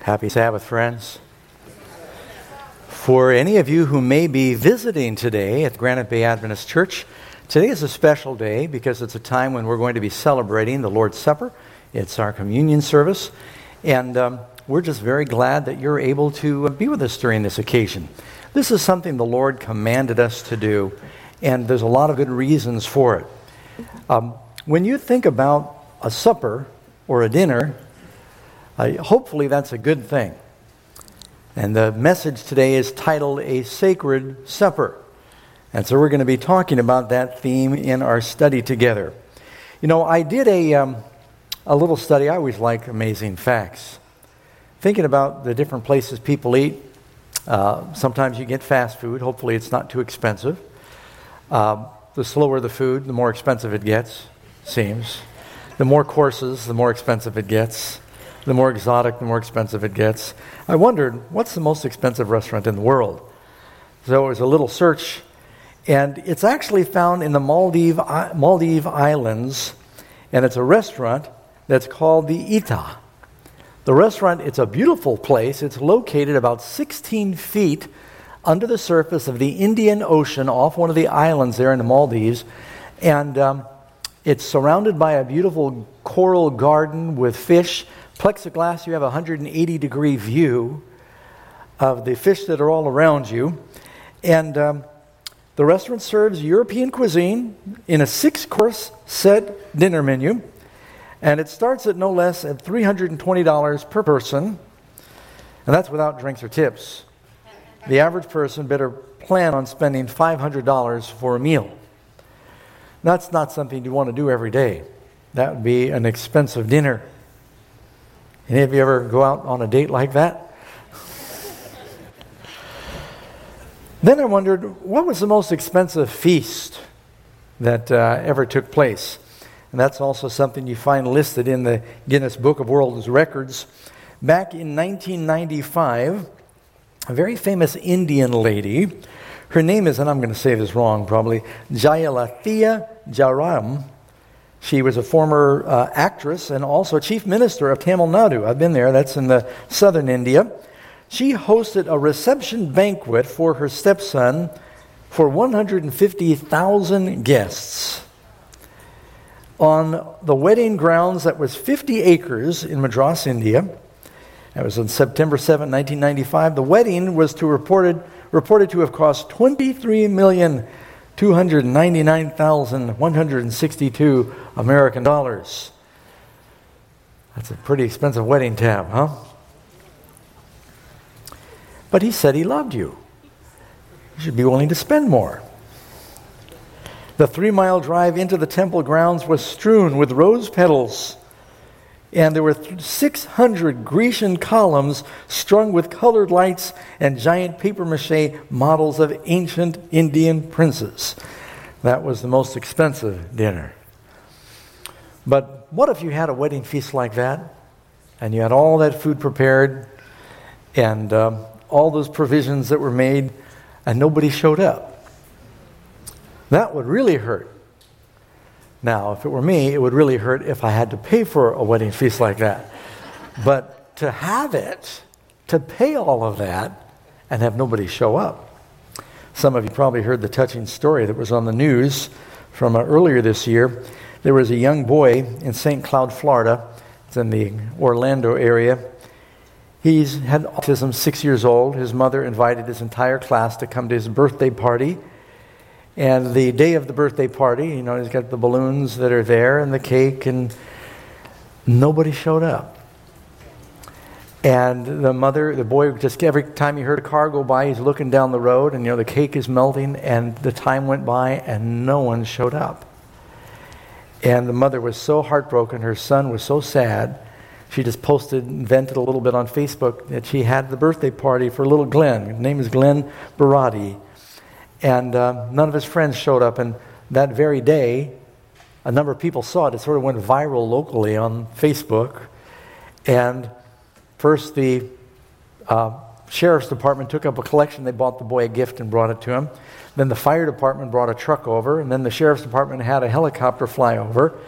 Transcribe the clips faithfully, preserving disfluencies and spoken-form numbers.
Happy Sabbath, friends. For any of you who may be visiting today at Granite Bay Adventist Church, today is a special day because it's a time when we're going to be celebrating the Lord's Supper. It's our communion service, and um, we're just very glad that you're able to be with us during this occasion. This is something the Lord commanded us to do, and there's a lot of good reasons for it. Um, when you think about a supper or a dinner, Uh, hopefully that's a good thing. And the message today is titled A Sacred Supper. And so we're going to be talking about that theme in our study together. You know, I did a, um, a little study. I always like amazing facts. Thinking about the different places people eat. Uh, sometimes you get fast food. Hopefully it's not too expensive. Uh, the slower the food, the more expensive it gets, seems. The more courses, the more expensive it gets. The more exotic, the more expensive it gets. I wondered, what's the most expensive restaurant in the world? So it was a little search, and it's actually found in the Maldive, Maldive Islands, and it's a restaurant that's called the Ita. The restaurant, it's a beautiful place. It's located about sixteen feet under the surface of the Indian Ocean off one of the islands there in the Maldives, and um, it's surrounded by a beautiful coral garden with fish. Plexiglass, you have a one hundred eighty degree view of the fish that are all around you. And um, the restaurant serves European cuisine in a six-course set dinner menu. And it starts at no less than three hundred twenty dollars per person. And that's without drinks or tips. The average person better plan on spending five hundred dollars for a meal. That's not something you want to do every day. That would be an expensive dinner. Any of you ever go out on a date like that? Then I wondered, what was the most expensive feast that uh, ever took place? And that's also something you find listed in the Guinness Book of World Records. Back in nineteen ninety-five, a very famous Indian lady, her name is, and I'm going to say this wrong probably, Jayalalitha Jayaram. She was a former uh, actress and also chief minister of Tamil Nadu. I've been there. That's in the southern India. She hosted a reception banquet for her stepson for one hundred fifty thousand guests on the wedding grounds that was fifty acres in Madras, India. That was on September seventh, nineteen ninety-five. The wedding was to reported reported to have cost twenty-three million two hundred ninety-nine thousand one hundred sixty-two American dollars. That's a pretty expensive wedding tab, huh? But he said he loved you. You should be willing to spend more. The three-mile drive into the temple grounds was strewn with rose petals, and there were six hundred Grecian columns strung with colored lights and giant papier-mâché models of ancient Indian princes. That was the most expensive dinner. But what if you had a wedding feast like that, and you had all that food prepared, and um, all those provisions that were made, and nobody showed up? That would really hurt. Now, if it were me, it would really hurt if I had to pay for a wedding feast like that. But to have it, to pay all of that, and have nobody show up. Some of you probably heard the touching story that was on the news from uh, earlier this year. There was a young boy in Saint Cloud, Florida. It's in the Orlando area. He's had autism, six years old. His mother invited his entire class to come to his birthday party. And the day of the birthday party, you know, he's got the balloons that are there and the cake, and nobody showed up. And the mother, the boy, just every time he heard a car go by, he's looking down the road, and, you know, the cake is melting, and the time went by, and no one showed up. And the mother was so heartbroken. Her son was so sad. She just posted and vented a little bit on Facebook that she had the birthday party for little Glenn. His name is Glenn Barati. And uh, none of his friends showed up. And that very day, a number of people saw it. It sort of went viral locally on Facebook. And first the uh, sheriff's department took up a collection. They bought the boy a gift and brought it to him. Then the fire department brought a truck over. And then the sheriff's department had a helicopter fly over.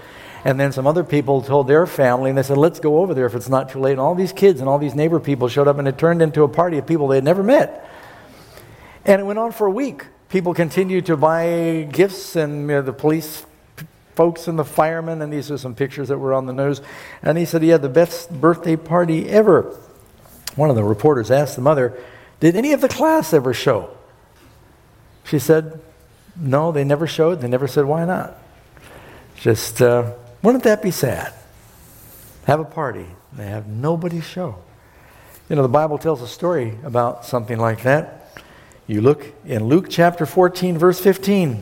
And then some other people told their family, and they said, let's go over there if it's not too late. And all these kids and all these neighbor people showed up, and it turned into a party of people they had never met. And it went on for a week. People continued to buy gifts, and you know, the police folks and the firemen, and these are some pictures that were on the news. And he said he had the best birthday party ever. One of the reporters asked the mother, did any of the class ever show? She said, no, they never showed. They never said, why not? Just, uh, wouldn't that be sad? Have a party. They have nobody show. You know, the Bible tells a story about something like that. You look in Luke chapter fourteen, verse fifteen.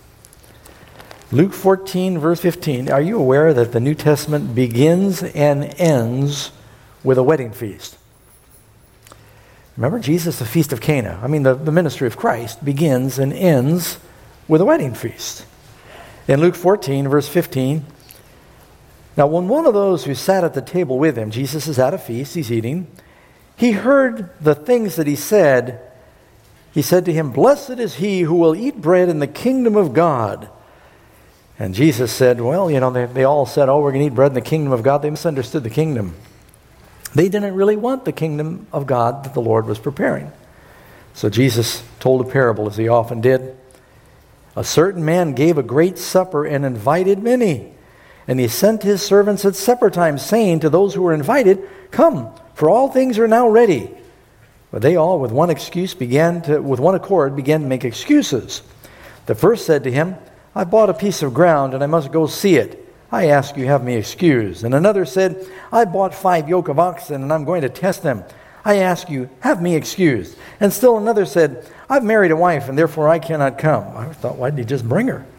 Luke fourteen, verse fifteen. Are you aware that the New Testament begins and ends with a wedding feast? Remember, Jesus, the Feast of Cana. I mean, the, the ministry of Christ begins and ends with a wedding feast. In Luke fourteen, verse fifteen, now when one of those who sat at the table with him, Jesus is at a feast, he's eating, he heard the things that he said. He said to him, blessed is he who will eat bread in the kingdom of God. And Jesus said, well, you know, they, they all said, oh, we're going to eat bread in the kingdom of God. They misunderstood the kingdom. They didn't really want the kingdom of God that the Lord was preparing. So Jesus told a parable, as he often did. A certain man gave a great supper and invited many. And he sent his servants at supper time, saying to those who were invited, come, for all things are now ready. But they all, with one excuse, began to, with one accord, began to make excuses. The first said to him, I bought a piece of ground, and I must go see it. I ask you, have me excused. And another said, I bought five yoke of oxen, and I'm going to test them. I ask you, have me excused. And still another said, I've married a wife, and therefore I cannot come. I thought, why did he just bring her?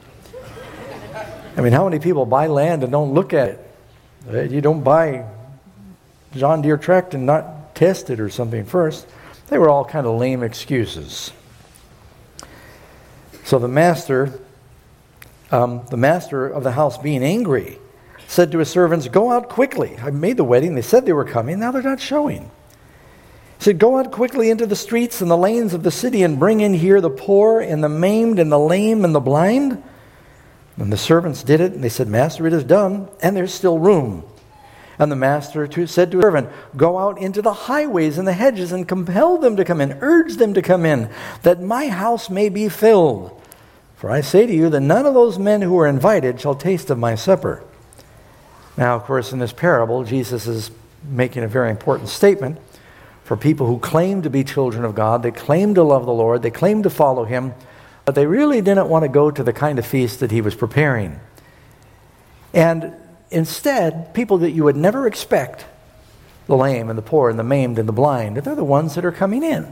I mean, how many people buy land and don't look at it? You don't buy John Deere tractor and not test it or something first. They were all kind of lame excuses. So the master, um, the master of the house, being angry, said to his servants, go out quickly. I made the wedding. They said they were coming. Now they're not showing. He said, go out quickly into the streets and the lanes of the city and bring in here the poor and the maimed and the lame and the blind. And the servants did it, and they said, Master, it is done, and there's still room. And the master too said to his servant, go out into the highways and the hedges and compel them to come in, urge them to come in, that my house may be filled. For I say to you that none of those men who are invited shall taste of my supper. Now, of course, in this parable, Jesus is making a very important statement for people who claim to be children of God. They claim to love the Lord. They claim to follow him. But they really didn't want to go to the kind of feast that he was preparing. And instead, people that you would never expect, the lame and the poor and the maimed and the blind, they're the ones that are coming in.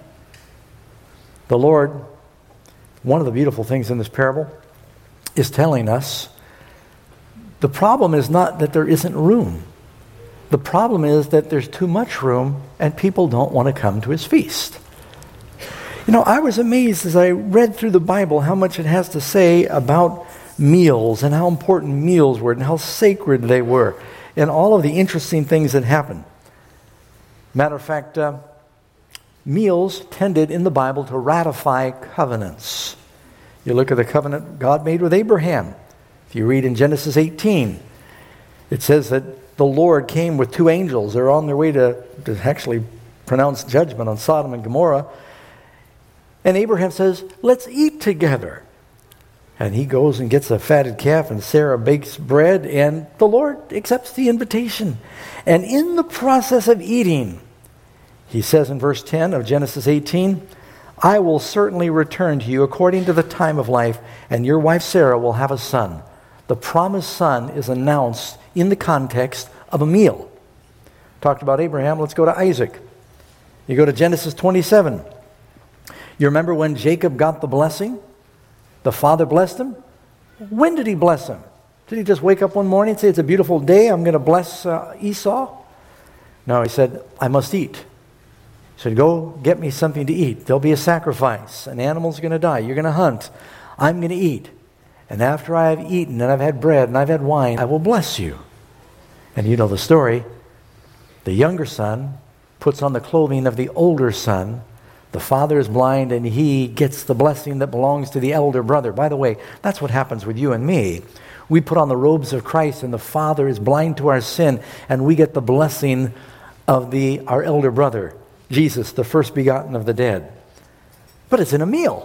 The Lord, one of the beautiful things in this parable, is telling us the problem is not that there isn't room. The problem is that there's too much room and people don't want to come to his feast. You know, I was amazed as I read through the Bible how much it has to say about meals and how important meals were and how sacred they were and all of the interesting things that happened. Matter of fact, uh, meals tended in the Bible to ratify covenants. You look at the covenant God made with Abraham. If you read in Genesis eighteen, it says that the Lord came with two angels. They're on their way to, to actually pronounce judgment on Sodom and Gomorrah. And Abraham says, let's eat together. And he goes and gets a fatted calf, and Sarah bakes bread, and the Lord accepts the invitation. And in the process of eating, he says in verse ten of Genesis eighteen, I will certainly return to you according to the time of life, and your wife Sarah will have a son. The promised son is announced in the context of a meal. Talked about Abraham, let's go to Isaac. You go to Genesis twenty-seven. You remember when Jacob got the blessing? The father blessed him. When did he bless him? Did he just wake up one morning and say, it's a beautiful day, I'm going to bless uh, Esau? No, he said, I must eat. He said, go get me something to eat. There'll be a sacrifice. An animal's going to die. You're going to hunt. I'm going to eat. And after I have eaten and I've had bread and I've had wine, I will bless you. And you know the story. The younger son puts on the clothing of the older son. The father is blind, and he gets the blessing that belongs to the elder brother. By the way, that's what happens with you and me. We put on the robes of Christ, and the Father is blind to our sin, and we get the blessing of the our elder brother, Jesus, the first begotten of the dead. But it's in a meal.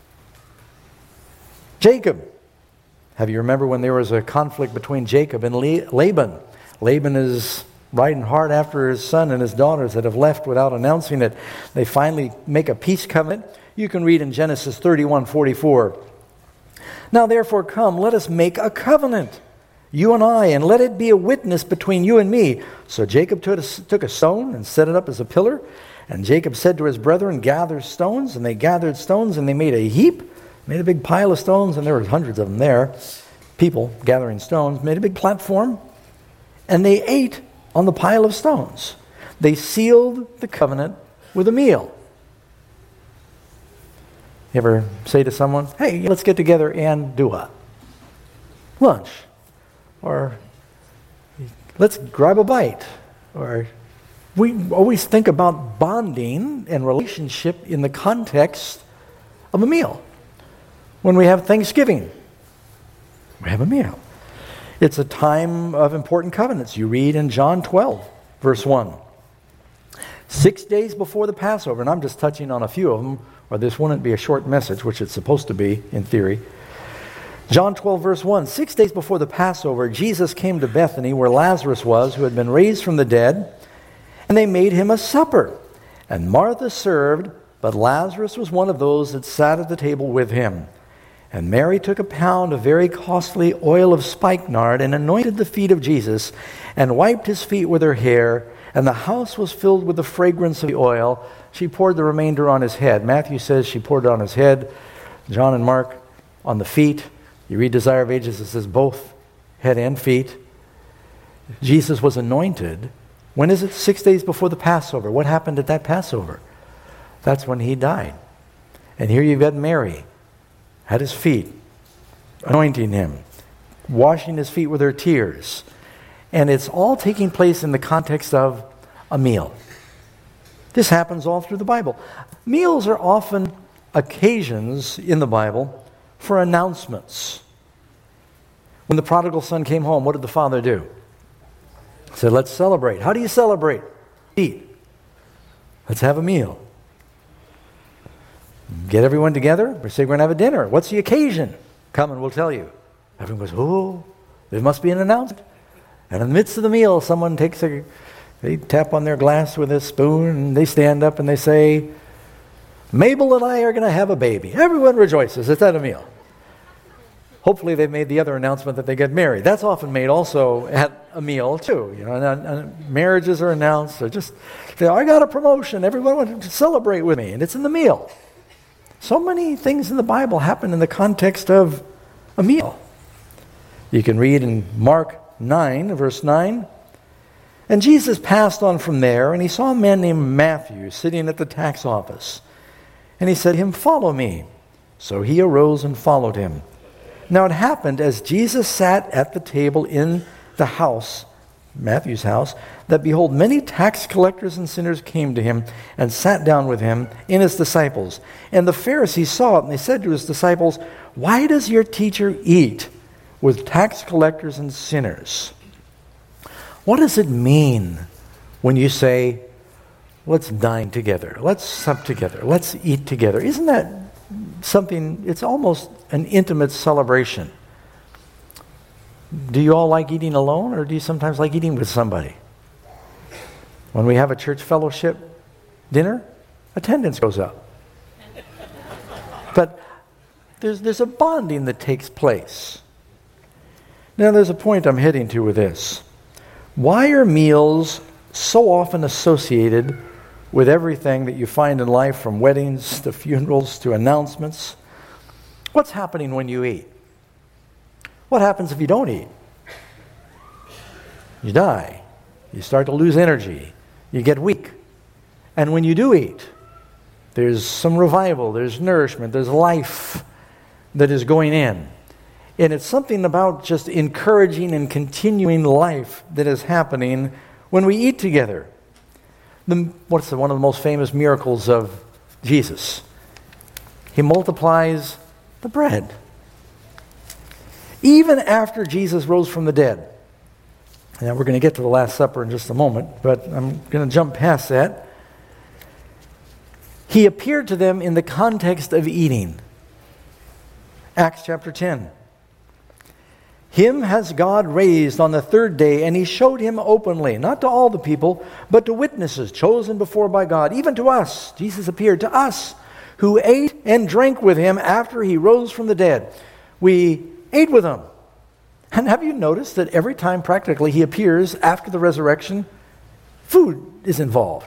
Jacob. Have you remember when there was a conflict between Jacob and Laban? Laban is riding hard after his son and his daughters that have left without announcing it. They finally make a peace covenant. You can read in Genesis thirty-one forty-four. Now therefore come, let us make a covenant, you and I, and let it be a witness between you and me. So Jacob took a stone and set it up as a pillar. And Jacob said to his brethren, gather stones. And they gathered stones, and they made a heap, made a big pile of stones, and there were hundreds of them there. People gathering stones, made a big platform, and they ate on the pile of stones. They sealed the covenant with a meal. You ever say to someone, hey, let's get together and do a lunch? Or let's grab a bite. Or we always think about bonding and relationship in the context of a meal. When we have Thanksgiving, we have a meal. It's a time of important covenants. You read in John twelve, verse one. Six days before the Passover, and I'm just touching on a few of them, or this wouldn't be a short message, which it's supposed to be in theory. John twelve, verse one. Six days before the Passover, Jesus came to Bethany, where Lazarus was, who had been raised from the dead, and they made him a supper. And Martha served, but Lazarus was one of those that sat at the table with him. And Mary took a pound of very costly oil of spikenard and anointed the feet of Jesus and wiped his feet with her hair, and the house was filled with the fragrance of the oil. She poured the remainder on his head. Matthew says she poured it on his head. John and Mark on the feet. You read Desire of Ages, it says both head and feet. Jesus was anointed. When is it? Six days before the Passover. What happened at that Passover? That's when he died. And here you've got Mary at his feet, anointing him, washing his feet with her tears. And it's all taking place in the context of a meal. This happens all through the Bible. Meals are often occasions in the Bible for announcements. When the prodigal son came home, what did the father do? He said, let's celebrate. How do you celebrate? Eat. Let's have a meal. Get everyone together. We say we're going to have a dinner. What's the occasion? Come and we'll tell you. Everyone goes, oh, there must be an announcement. And in the midst of the meal, someone takes a, they tap on their glass with a spoon, and they stand up and they say, Mabel and I are going to have a baby. Everyone rejoices. It's at a meal. Hopefully they've made the other announcement that they get married. That's often made also at a meal too. You know, and, and marriages are announced. Or just, say, I got a promotion. Everyone wants to celebrate with me. And it's in the meal. So many things in the Bible happen in the context of a meal. You can read in Mark nine, verse nine. And Jesus passed on from there, and he saw a man named Matthew sitting at the tax office. And he said to him, follow me. So he arose and followed him. Now it happened as Jesus sat at the table in the house, Matthew's house, that behold, many tax collectors and sinners came to him and sat down with him and his disciples. And the Pharisees saw it, and they said to his disciples, why does your teacher eat with tax collectors and sinners? What does it mean when you say, let's dine together, let's sup together, let's eat together? Isn't that something, it's almost an intimate celebration. Do you all like eating alone, or do you sometimes like eating with somebody? When we have a church fellowship dinner, attendance goes up. But there's, there's a bonding that takes place. Now there's a point I'm heading to with this. Why are meals so often associated with everything that you find in life, from weddings to funerals to announcements? What's happening when you eat? What happens if you don't eat? You die. You start to lose energy. You get weak. And when you do eat, there's some revival, there's nourishment, there's life that is going in. And it's something about just encouraging and continuing life that is happening when we eat together. The, what's the, one of the most famous miracles of Jesus? He multiplies the bread. even after Jesus rose from the dead. Now we're going to get to the Last Supper in just a moment, but I'm going to jump past that. He appeared to them in the context of eating. Acts chapter ten. Him has God raised on the third day, and he showed him openly, not to all the people, but to witnesses chosen before by God, even to us. Jesus appeared to us, who ate and drank with him after he rose from the dead. We ate with him. And have you noticed that every time practically he appears after the resurrection, food is involved?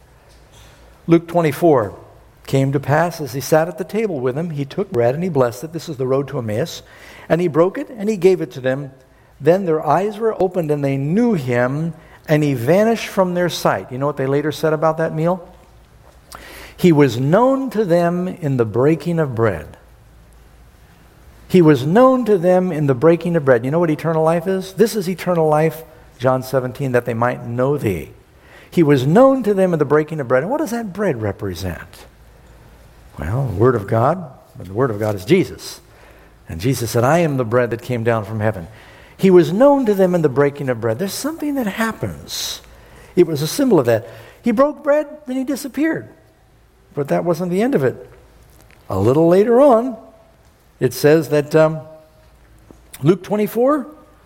Luke twenty-four, came to pass as he sat at the table with them, he took bread and he blessed it. This is the road to Emmaus. And he broke it and he gave it to them. Then their eyes were opened and they knew him, and he vanished from their sight. You know what they later said about that meal? He was known to them in the breaking of bread. He was known to them in the breaking of bread. You know what eternal life is? This is eternal life, John seventeen, that they might know thee. He was known to them in the breaking of bread. And what does that bread represent? Well, the Word of God, but the Word of God is Jesus. And Jesus said, I am the bread that came down from heaven. He was known to them in the breaking of bread. There's something that happens. It was a symbol of that. He broke bread, then he disappeared. But that wasn't the end of it. A little later on, it says that um, Luke twenty-four,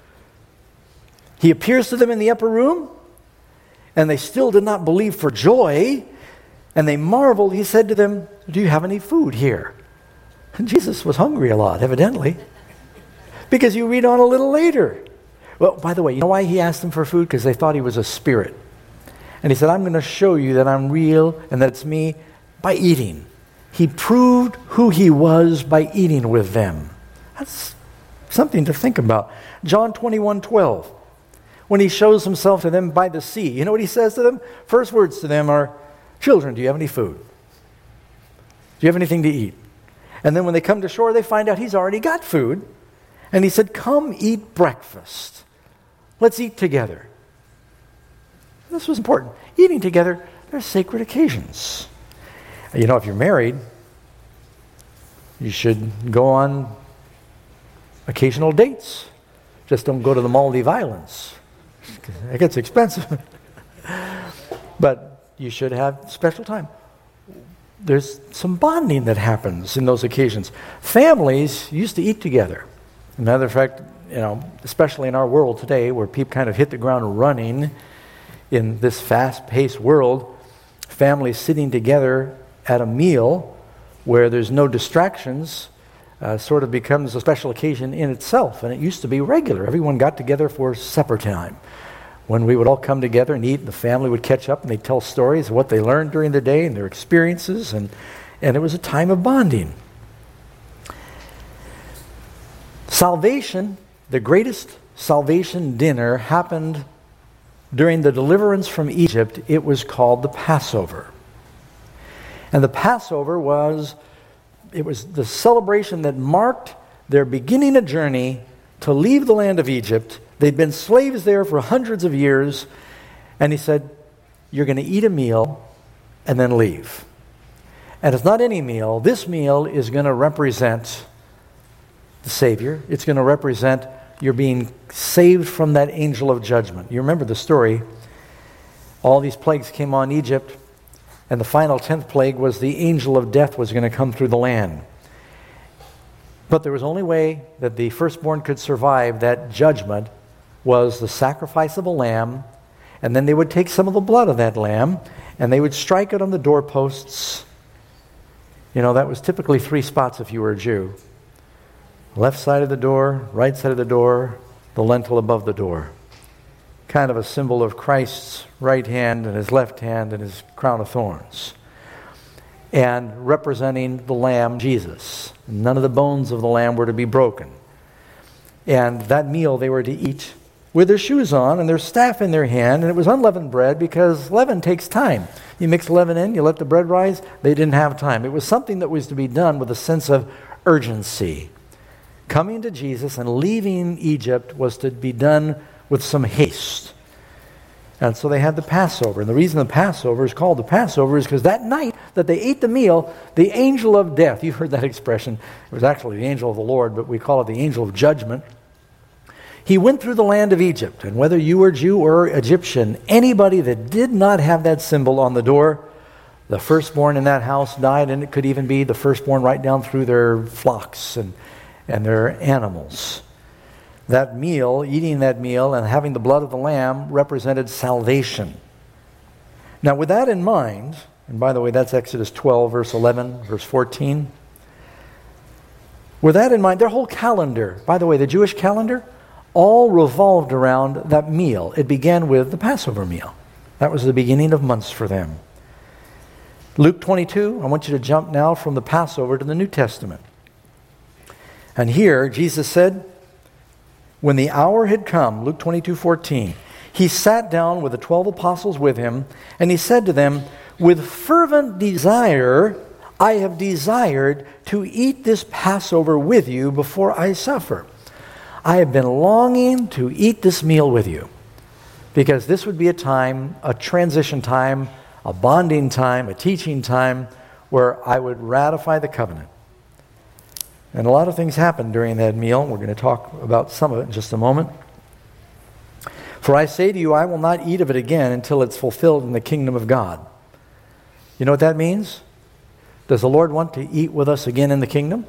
he appears to them in the upper room, and they still did not believe for joy, and they marveled. He said to them, do you have any food here? And Jesus was hungry a lot, evidently, because you read on a little later. Well, by the way, you know why he asked them for food? Because they thought he was a spirit. And he said, I'm going to show you that I'm real and that it's me by eating. He proved who he was by eating with them. That's something to think about. John twenty-one twelve. When he shows himself to them by the sea, you know what he says to them? First words to them are, children, do you have any food? Do you have anything to eat? And then when they come to shore, they find out he's already got food. And he said, come eat breakfast. Let's eat together. This was important. Eating together, they're sacred occasions. You know, if you're married, you should go on occasional dates. Just don't go to the Maldive Islands. It gets expensive. But you should have special time. There's some bonding that happens in those occasions. Families used to eat together. As a matter of fact, you know, especially in our world today, where people kind of hit the ground running in this fast-paced world, families sitting together at a meal where there's no distractions uh, sort of becomes a special occasion in itself. And it used to be regular. Everyone got together for supper time, when we would all come together and eat, and the family would catch up and they'd tell stories of what they learned during the day and their experiences, and, and it was a time of bonding. Salvation, the greatest salvation dinner, happened during the deliverance from Egypt. It was called the Passover. And the Passover was, it was the celebration that marked their beginning a journey to leave the land of Egypt. They'd been slaves there for hundreds of years. And he said, you're going to eat a meal and then leave. And it's not any meal. This meal is going to represent the Savior. It's going to represent you're being saved from that angel of judgment. You remember the story. All these plagues came on Egypt. And the final tenth plague was the angel of death was going to come through the land. But there was only way that the firstborn could survive that judgment was the sacrifice of a lamb, and then they would take some of the blood of that lamb, and they would strike it on the doorposts. You know, that was typically three spots if you were a Jew. Left side of the door, right side of the door, the lintel above the door. Kind of a symbol of Christ's right hand and his left hand and his crown of thorns. And representing the lamb, Jesus. None of the bones of the lamb were to be broken. And that meal they were to eat with their shoes on and their staff in their hand. And it was unleavened bread because leaven takes time. You mix leaven in, you let the bread rise. They didn't have time. It was something that was to be done with a sense of urgency. Coming to Jesus and leaving Egypt was to be done with some haste. And so they had the Passover. And the reason the Passover is called the Passover is because that night that they ate the meal, the angel of death, you've heard that expression. It was actually the angel of the Lord, but we call it the angel of judgment. He went through the land of Egypt. And whether you were Jew or Egyptian, anybody that did not have that symbol on the door, the firstborn in that house died, and it could even be the firstborn right down through their flocks and, and their animals. That meal, eating that meal and having the blood of the lamb represented salvation. Now with that in mind, and by the way, that's Exodus twelve, verse eleven, verse fourteen. With that in mind, their whole calendar, by the way, the Jewish calendar, all revolved around that meal. It began with the Passover meal. That was the beginning of months for them. Luke twenty-two, I want you to jump now from the Passover to the New Testament. And here, Jesus said, when the hour had come, Luke twenty-two fourteen, he sat down with the twelve apostles with him, and he said to them, with fervent desire, I have desired to eat this Passover with you before I suffer. I have been longing to eat this meal with you, because this would be a time, a transition time, a bonding time, a teaching time, where I would ratify the covenant. And a lot of things happened during that meal. We're going to talk about some of it in just a moment. For I say to you, I will not eat of it again until it's fulfilled in the kingdom of God. You know what that means? Does the Lord want to eat with us again in the kingdom?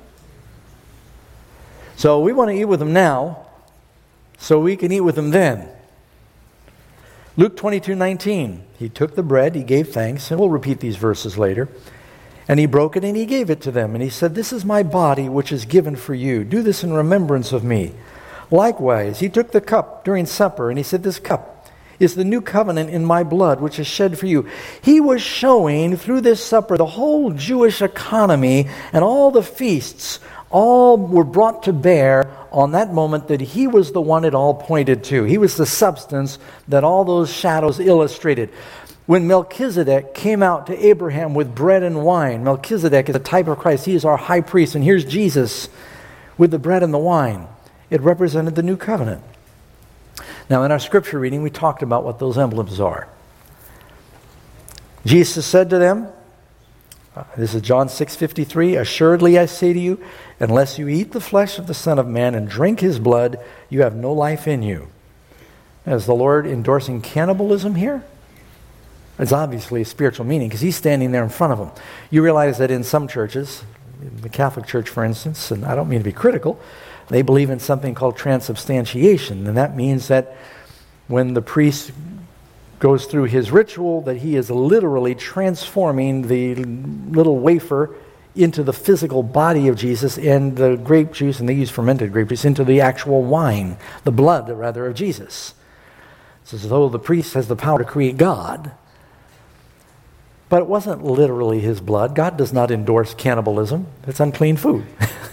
So we want to eat with him now, so we can eat with him then. Luke twenty-two nineteen, he took the bread, he gave thanks, and we'll repeat these verses later. And he broke it and he gave it to them. And he said, this is my body which is given for you. Do this in remembrance of me. Likewise, he took the cup during supper and he said, this cup is the new covenant in my blood which is shed for you. He was showing through this supper the whole Jewish economy and all the feasts, all were brought to bear on that moment that he was the one it all pointed to. He was the substance that all those shadows illustrated. When Melchizedek came out to Abraham with bread and wine, Melchizedek is a type of Christ. He is our high priest. And here's Jesus with the bread and the wine. It represented the new covenant. Now in our scripture reading, we talked about what those emblems are. Jesus said to them, this is John six fifty-three, assuredly I say to you, unless you eat the flesh of the Son of Man and drink his blood, you have no life in you. Is the Lord endorsing cannibalism here? It's obviously a spiritual meaning because he's standing there in front of them. You realize that in some churches, the Catholic Church for instance, and I don't mean to be critical, they believe in something called transubstantiation. And that means that when the priest goes through his ritual, that he is literally transforming the little wafer into the physical body of Jesus, and the grape juice, and they use fermented grape juice, into the actual wine, the blood rather of Jesus. It's as though the priest has the power to create God. But it wasn't literally his blood. God does not endorse cannibalism. It's unclean food.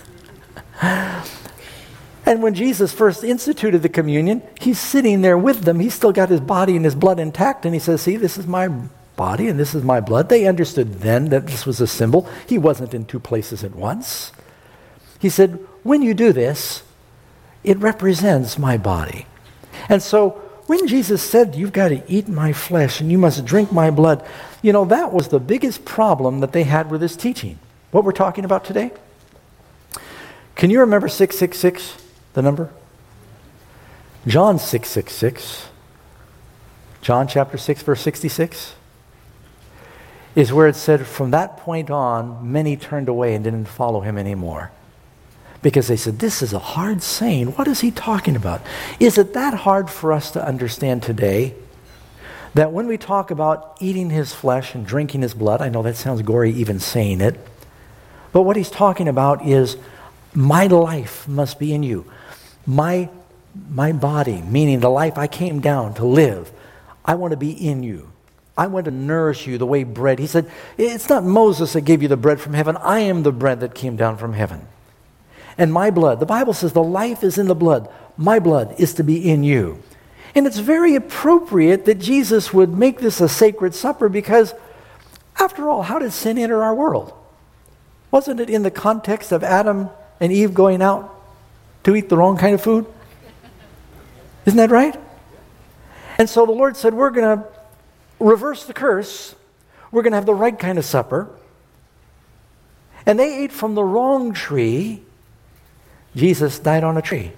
And when Jesus first instituted the communion, he's sitting there with them. He's still got his body and his blood intact. And he says, see, this is my body and this is my blood. They understood then that this was a symbol. He wasn't in two places at once. He said, when you do this, it represents my body. And so when Jesus said, you've got to eat my flesh and you must drink my blood, you know, that was the biggest problem that they had with this teaching. What we're talking about today. Can you remember six six six, the number? John six six six, John chapter six, verse sixty-six, is where it said, from that point on, many turned away and didn't follow him anymore. Because they said, this is a hard saying. What is he talking about? Is it that hard for us to understand today that when we talk about eating his flesh and drinking his blood, I know that sounds gory even saying it, but what he's talking about is my life must be in you. My, my body, meaning the life I came down to live, I want to be in you. I want to nourish you the way bread. He said, it's not Moses that gave you the bread from heaven. I am the bread that came down from heaven. And my blood, the Bible says the life is in the blood. My blood is to be in you. And it's very appropriate that Jesus would make this a sacred supper because, after all, how did sin enter our world? Wasn't it in the context of Adam and Eve going out to eat the wrong kind of food? Isn't that right? And so the Lord said, we're going to reverse the curse. We're going to have the right kind of supper. And they ate from the wrong tree. Jesus died on a tree.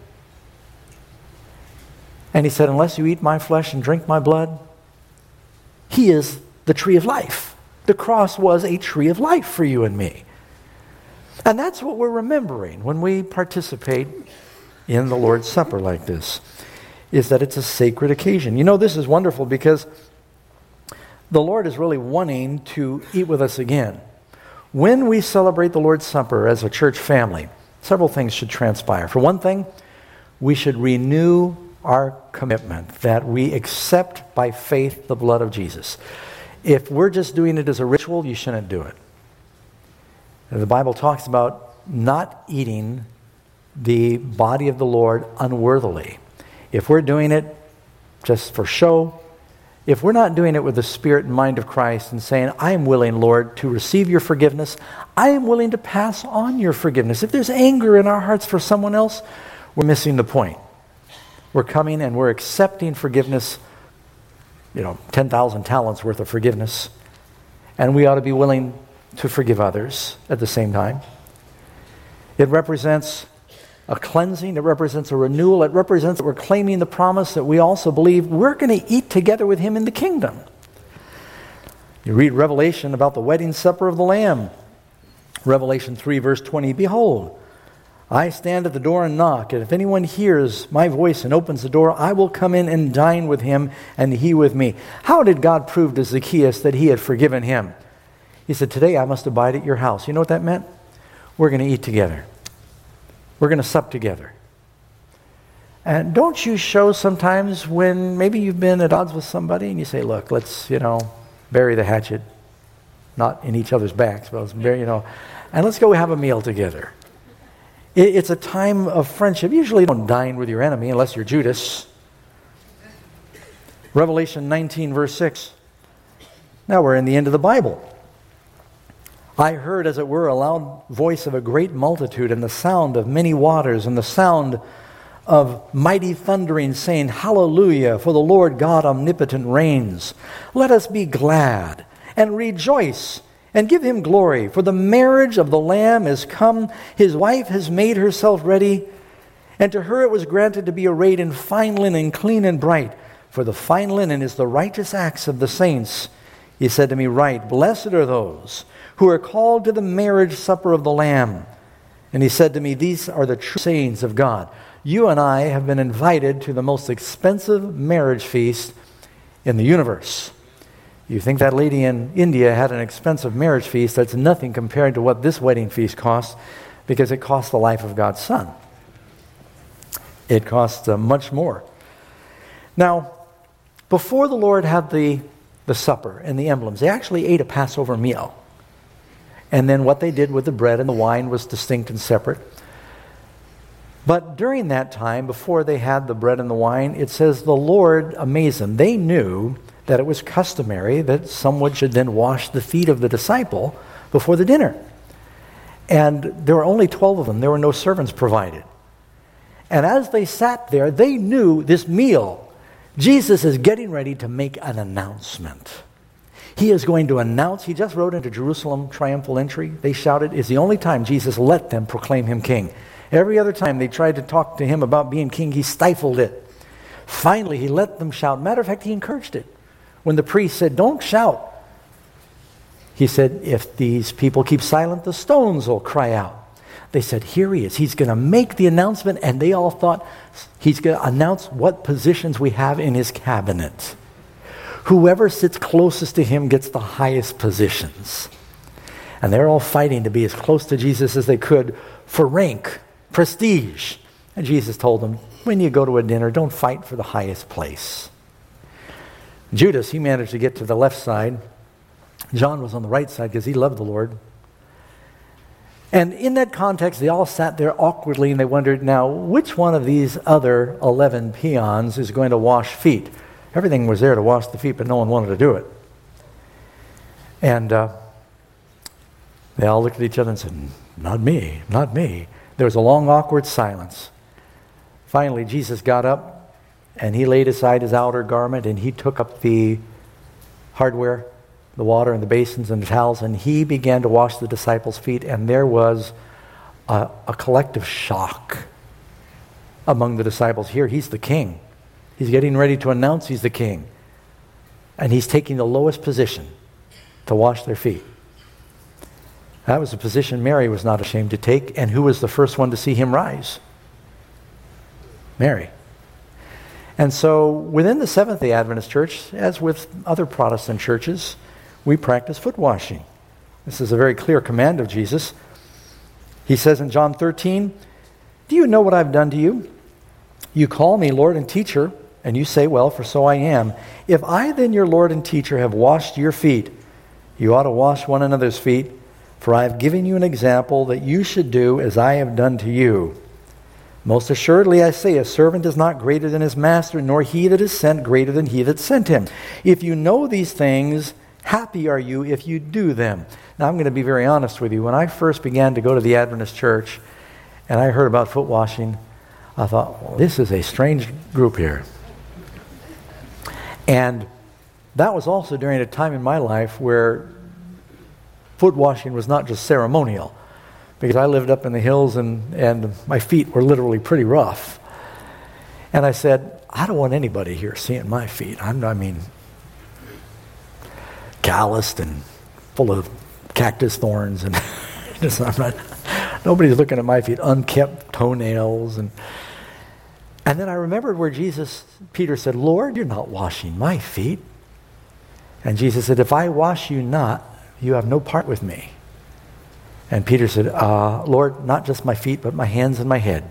And he said, unless you eat my flesh and drink my blood, he is the tree of life. The cross was a tree of life for you and me. And that's what we're remembering when we participate in the Lord's Supper like this, is that it's a sacred occasion. You know, this is wonderful because the Lord is really wanting to eat with us again. When we celebrate the Lord's Supper as a church family, several things should transpire. For one thing, we should renew our commitment that we accept by faith the blood of Jesus. If we're just doing it as a ritual, you shouldn't do it. And the Bible talks about not eating the body of the Lord unworthily. If we're doing it just for show, if we're not doing it with the spirit and mind of Christ and saying, I am willing, Lord, to receive your forgiveness, I am willing to pass on your forgiveness. If there's anger in our hearts for someone else, we're missing the point. We're coming and we're accepting forgiveness, you know, ten thousand talents worth of forgiveness. And we ought to be willing to forgive others at the same time. It represents a cleansing. It represents a renewal. It represents that we're claiming the promise that we also believe we're going to eat together with him in the kingdom. You read Revelation about the wedding supper of the Lamb. Revelation three, verse twenty, behold, I stand at the door and knock, and if anyone hears my voice and opens the door, I will come in and dine with him and he with me. How did God prove to Zacchaeus that he had forgiven him? He said, today I must abide at your house. You know what that meant? We're going to eat together. We're going to sup together. And don't you show sometimes when maybe you've been at odds with somebody and you say, look, let's, you know, bury the hatchet. Not in each other's backs, but let's bury, you know, and let's go have a meal together. It's a time of friendship. Usually you don't dine with your enemy unless you're Judas. Revelation nineteen, verse six. Now we're in the end of the Bible. I heard, as it were, a loud voice of a great multitude, and the sound of many waters, and the sound of mighty thundering, saying, Hallelujah, for the Lord God omnipotent reigns. Let us be glad and rejoice and give him glory, for the marriage of the Lamb is come. His wife has made herself ready, and to her it was granted to be arrayed in fine linen, clean and bright. For the fine linen is the righteous acts of the saints. He said to me, Right, blessed are those who are called to the marriage supper of the Lamb. And he said to me, These are the true sayings of God. You and I have been invited to the most expensive marriage feast in the universe. You think that lady in India had an expensive marriage feast? That's nothing compared to what this wedding feast costs, because it costs the life of God's Son. It costs uh, much more. Now, before the Lord had the, the supper and the emblems, they actually ate a Passover meal. And then what they did with the bread and the wine was distinct and separate. But during that time, before they had the bread and the wine, it says the Lord amazed them. They knew that it was customary that someone should then wash the feet of the disciple before the dinner. And there were only twelve of them. There were no servants provided. And as they sat there, they knew this meal, Jesus is getting ready to make an announcement. He is going to announce, he just rode into Jerusalem, triumphal entry. They shouted. It's the only time Jesus let them proclaim him king. Every other time they tried to talk to him about being king, he stifled it. Finally, he let them shout. Matter of fact, he encouraged it. When the priest said, don't shout, he said, if these people keep silent, the stones will cry out. They said, here he is. He's going to make the announcement, and they all thought he's going to announce what positions we have in his cabinet. Whoever sits closest to him gets the highest positions. And they're all fighting to be as close to Jesus as they could for rank, prestige. And Jesus told them, when you go to a dinner, don't fight for the highest place. Judas, he managed to get to the left side. John was on the right side because he loved the Lord. And in that context, they all sat there awkwardly and they wondered, now, which one of these other eleven peons is going to wash feet? Everything was there to wash the feet, but no one wanted to do it. And uh, they all looked at each other and said, not me, not me. There was a long, awkward silence. Finally, Jesus got up and he laid aside his outer garment, and he took up the hardware, the water and the basins and the towels, and he began to wash the disciples' feet, and there was a, a collective shock among the disciples. Here, he's the king. He's getting ready to announce he's the king. And he's taking the lowest position to wash their feet. That was a position Mary was not ashamed to take. And who was the first one to see him rise? Mary. And so within the Seventh-day Adventist Church, as with other Protestant churches, we practice foot washing. This is a very clear command of Jesus. He says in John thirteen, "Do you know what I've done to you? You call me Lord and Teacher, and you say, well, for so I am. If I then, your Lord and Teacher, have washed your feet, you ought to wash one another's feet, for I have given you an example that you should do as I have done to you. Most assuredly I say, a servant is not greater than his master, nor he that is sent greater than he that sent him. If you know these things, happy are you if you do them." Now I'm going to be very honest with you. When I first began to go to the Adventist church, and I heard about foot washing, I thought, well, this is a strange group here. And that was also during a time in my life where foot washing was not just ceremonial, because I lived up in the hills and, and my feet were literally pretty rough. And I said, I don't want anybody here seeing my feet. I'm, I mean, calloused and full of cactus thorns, and just, I'm not, nobody's looking at my feet, unkept toenails. And and then I remembered where Jesus, Peter said, "Lord, you're not washing my feet." And Jesus said, "If I wash you not, you have no part with me." And Peter said, uh, "Lord, not just my feet, but my hands and my head."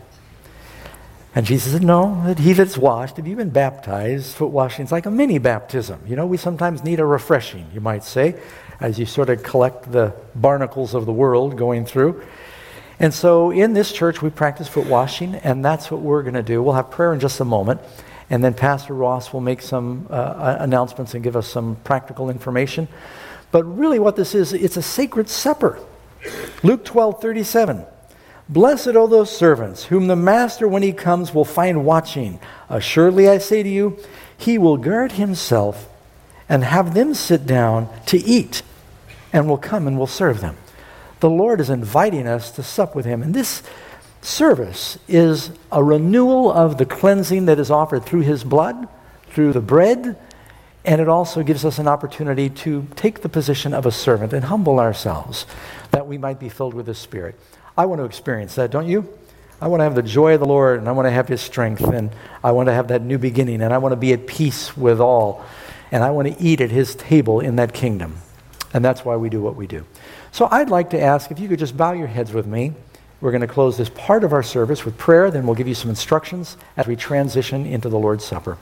And Jesus said, "No, that he that's washed, if you've been baptized, foot washing is like a mini baptism. You know, we sometimes need a refreshing, you might say, as you sort of collect the barnacles of the world going through." And so in this church, we practice foot washing, and that's what we're going to do. We'll have prayer in just a moment, and then Pastor Ross will make some uh, announcements and give us some practical information. But really what this is, it's a sacred supper. Luke twelve thirty-seven. "Blessed are those servants whom the master when he comes will find watching. Assuredly I say to you, he will guard himself and have them sit down to eat, and will come and will serve them." The Lord is inviting us to sup with him. And this service is a renewal of the cleansing that is offered through his blood, through the bread, and it also gives us an opportunity to take the position of a servant and humble ourselves that we might be filled with the Spirit. I want to experience that, don't you? I want to have the joy of the Lord, and I want to have his strength, and I want to have that new beginning, and I want to be at peace with all, and I want to eat at his table in that kingdom. And that's why we do what we do. So I'd like to ask if you could just bow your heads with me. We're going to close this part of our service with prayer, then we'll give you some instructions as we transition into the Lord's Supper.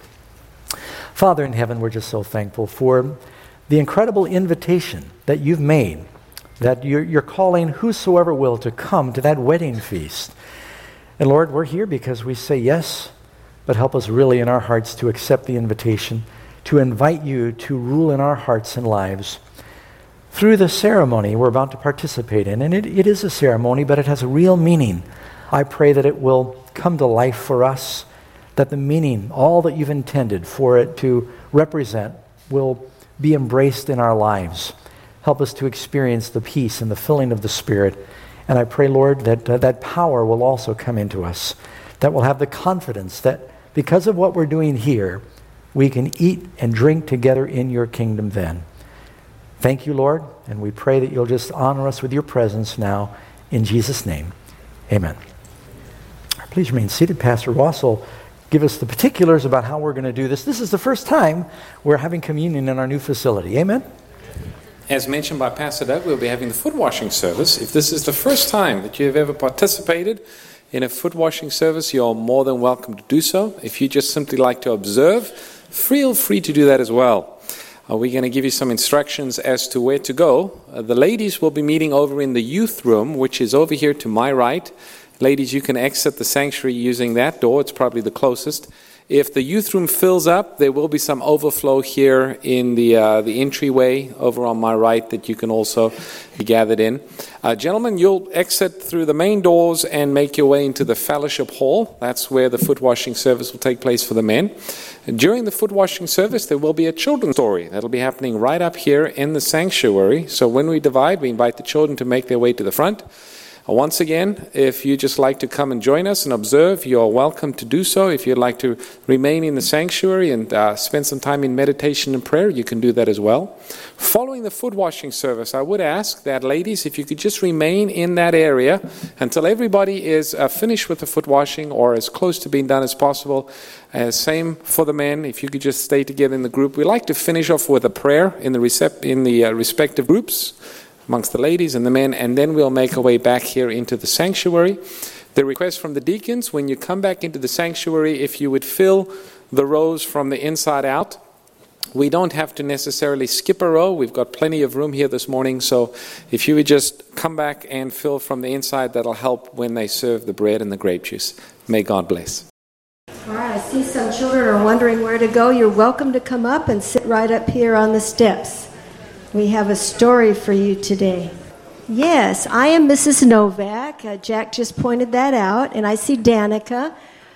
Father in heaven, we're just so thankful for the incredible invitation that you've made, that you're, you're calling whosoever will to come to that wedding feast. And Lord, we're here because we say yes, but help us really in our hearts to accept the invitation, to invite you to rule in our hearts and lives through the ceremony we're about to participate in. And it, it is a ceremony, but it has a real meaning. I pray that it will come to life for us, that the meaning, all that you've intended for it to represent, will be embraced in our lives. Help us to experience the peace and the filling of the Spirit. And I pray, Lord, that uh, that power will also come into us, that we'll have the confidence that because of what we're doing here, we can eat and drink together in your kingdom then. Thank you, Lord, and we pray that you'll just honor us with your presence now. In Jesus' name, amen. Please remain seated. Pastor Ross will give us the particulars about how we're going to do this. This is the first time we're having communion in our new facility. Amen? As mentioned by Pastor Doug, we'll be having the foot washing service. If this is the first time that you have ever participated in a foot washing service, you're more than welcome to do so. If you just simply like to observe, feel free to do that as well. Uh, we're going to give you some instructions as to where to go. Uh, the ladies will be meeting over in the youth room, which is over here to my right. Ladies, you can exit the sanctuary using that door. It's probably the closest. If the youth room fills up, there will be some overflow here in the uh, the entryway over on my right that you can also be gathered in. Uh, gentlemen, you'll exit through the main doors and make your way into the fellowship hall. That's where the foot washing service will take place for the men. During the foot washing service, there will be a children's story that'll be happening right up here in the sanctuary. So when we divide, we invite the children to make their way to the front. Once again, if you just like to come and join us and observe, you're welcome to do so. If you'd like to remain in the sanctuary and uh, spend some time in meditation and prayer, you can do that as well. Following the foot washing service, I would ask that, ladies, if you could just remain in that area until everybody is uh, finished with the foot washing or as close to being done as possible. Uh, same for the men. If you could just stay together in the group. We like to finish off with a prayer in the, recep- in the uh, respective groups, amongst the ladies and the men, and then we'll make our way back here into the sanctuary. The request from the deacons, when you come back into the sanctuary, if you would fill the rows from the inside out. We don't have to necessarily skip a row. We've got plenty of room here this morning, so if you would just come back and fill from the inside, that'll help when they serve the bread and the grape juice. May God bless. All right, I see some children are wondering where to go. You're welcome to come up and sit right up here on the steps. We have a story for you today. Yes, I am Missus Novak. Uh, Jack just pointed that out. And I see Danica.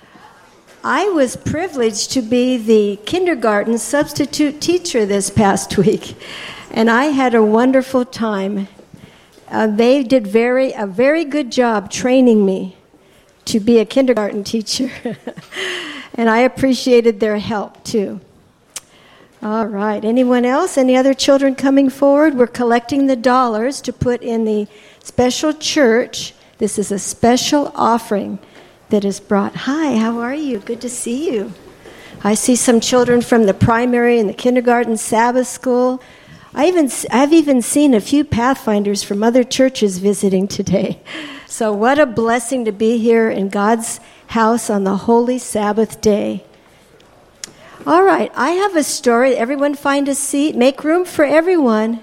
I was privileged to be the kindergarten substitute teacher this past week. And I had a wonderful time. Uh, they did very a very good job training me to be a kindergarten teacher. And I appreciated their help, too. All right. Anyone else? Any other children coming forward? We're collecting the dollars to put in the special church. This is a special offering that is brought. Hi, how are you? Good to see you. I see some children from the primary and the kindergarten Sabbath school. I even I've even seen a few Pathfinders from other churches visiting today. So what a blessing to be here in God's house on the holy Sabbath day. All right, I have a story. Everyone find a seat. Make room for everyone.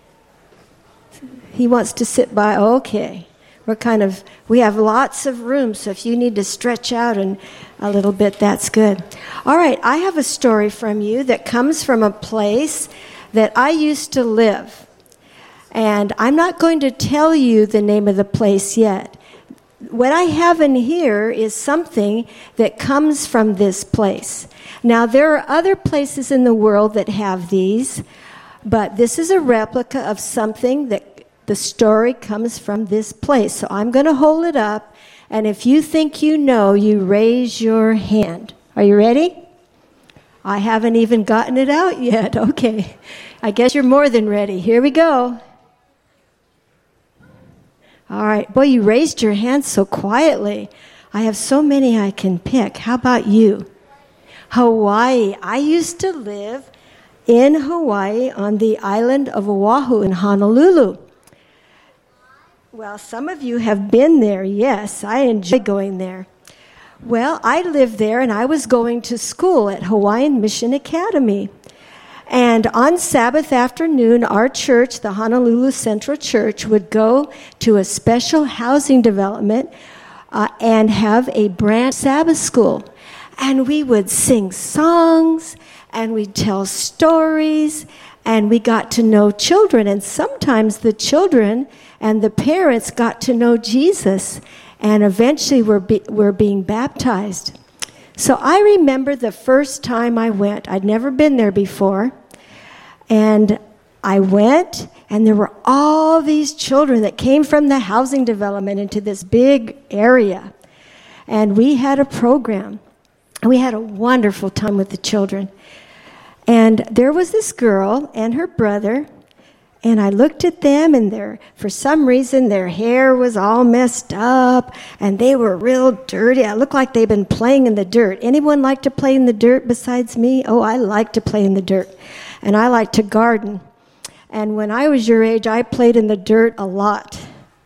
He wants to sit by. Okay. We're kind of, we have lots of room, so if you need to stretch out and a little bit, that's good. All right, I have a story from you that comes from a place that I used to live. And I'm not going to tell you the name of the place yet. What I have in here is something that comes from this place. Now, there are other places in the world that have these, but this is a replica of something that the story comes from this place. So I'm going to hold it up, and if you think you know, you raise your hand. Are you ready? I haven't even gotten it out yet. Okay. I guess you're more than ready. Here we go. All right. Boy, you raised your hand so quietly. I have so many I can pick. How about you? Hawaii. I used to live in Hawaii on the island of Oahu in Honolulu. Well, some of you have been there. Yes, I enjoy going there. Well, I lived there, and I was going to school at Hawaiian Mission Academy. And on Sabbath afternoon, our church, the Honolulu Central Church, would go to a special housing development uh, and have a branch Sabbath school. And we would sing songs, and we'd tell stories, and we got to know children. And sometimes the children and the parents got to know Jesus, and eventually were, be, were being baptized. So I remember the first time I went. I'd never been there before. And I went, and there were all these children that came from the housing development into this big area. And we had a program. We had a wonderful time with the children. And there was this girl and her brother, and I looked at them, and their, for some reason, their hair was all messed up, and they were real dirty. I looked like they'd been playing in the dirt. Anyone like to play in the dirt besides me? Oh, I like to play in the dirt, and I like to garden. And when I was your age, I played in the dirt a lot.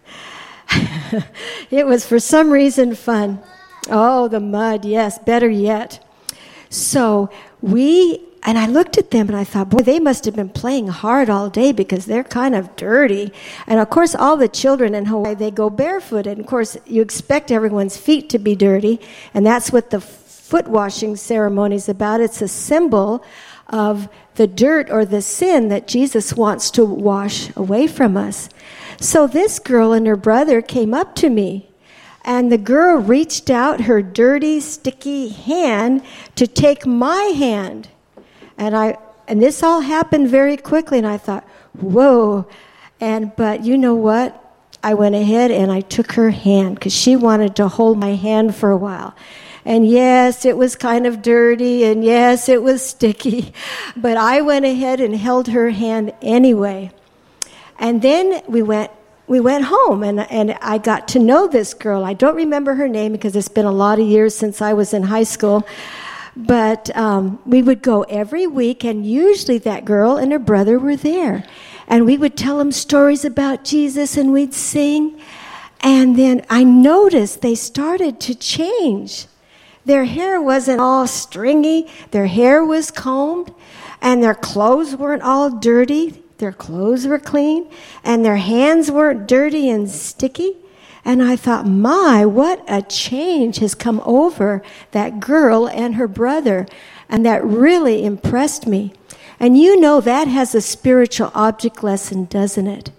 It was, for some reason, fun. Oh, the mud, yes, better yet. So we... And I looked at them and I thought, boy, they must have been playing hard all day because they're kind of dirty. And of course, all the children in Hawaii, they go barefooted. And of course, you expect everyone's feet to be dirty. And that's what the foot washing ceremony is about. It's a symbol of the dirt or the sin that Jesus wants to wash away from us. So this girl and her brother came up to me, and the girl reached out her dirty, sticky hand to take my hand. And I and this all happened very quickly, and I thought, whoa. And but you know what? I went ahead and I took her hand because she wanted to hold my hand for a while. And yes, it was kind of dirty, and yes, it was sticky. But I went ahead and held her hand anyway. And then we went we went home, and, and I got to know this girl. I don't remember her name because it's been a lot of years since I was in high school. But um, we would go every week, and usually that girl and her brother were there. And we would tell them stories about Jesus, and we'd sing. And then I noticed they started to change. Their hair wasn't all stringy. Their hair was combed. And their clothes weren't all dirty. Their clothes were clean. And their hands weren't dirty and sticky. And I thought, my, what a change has come over that girl and her brother. And that really impressed me. And you know that has a spiritual object lesson, doesn't it?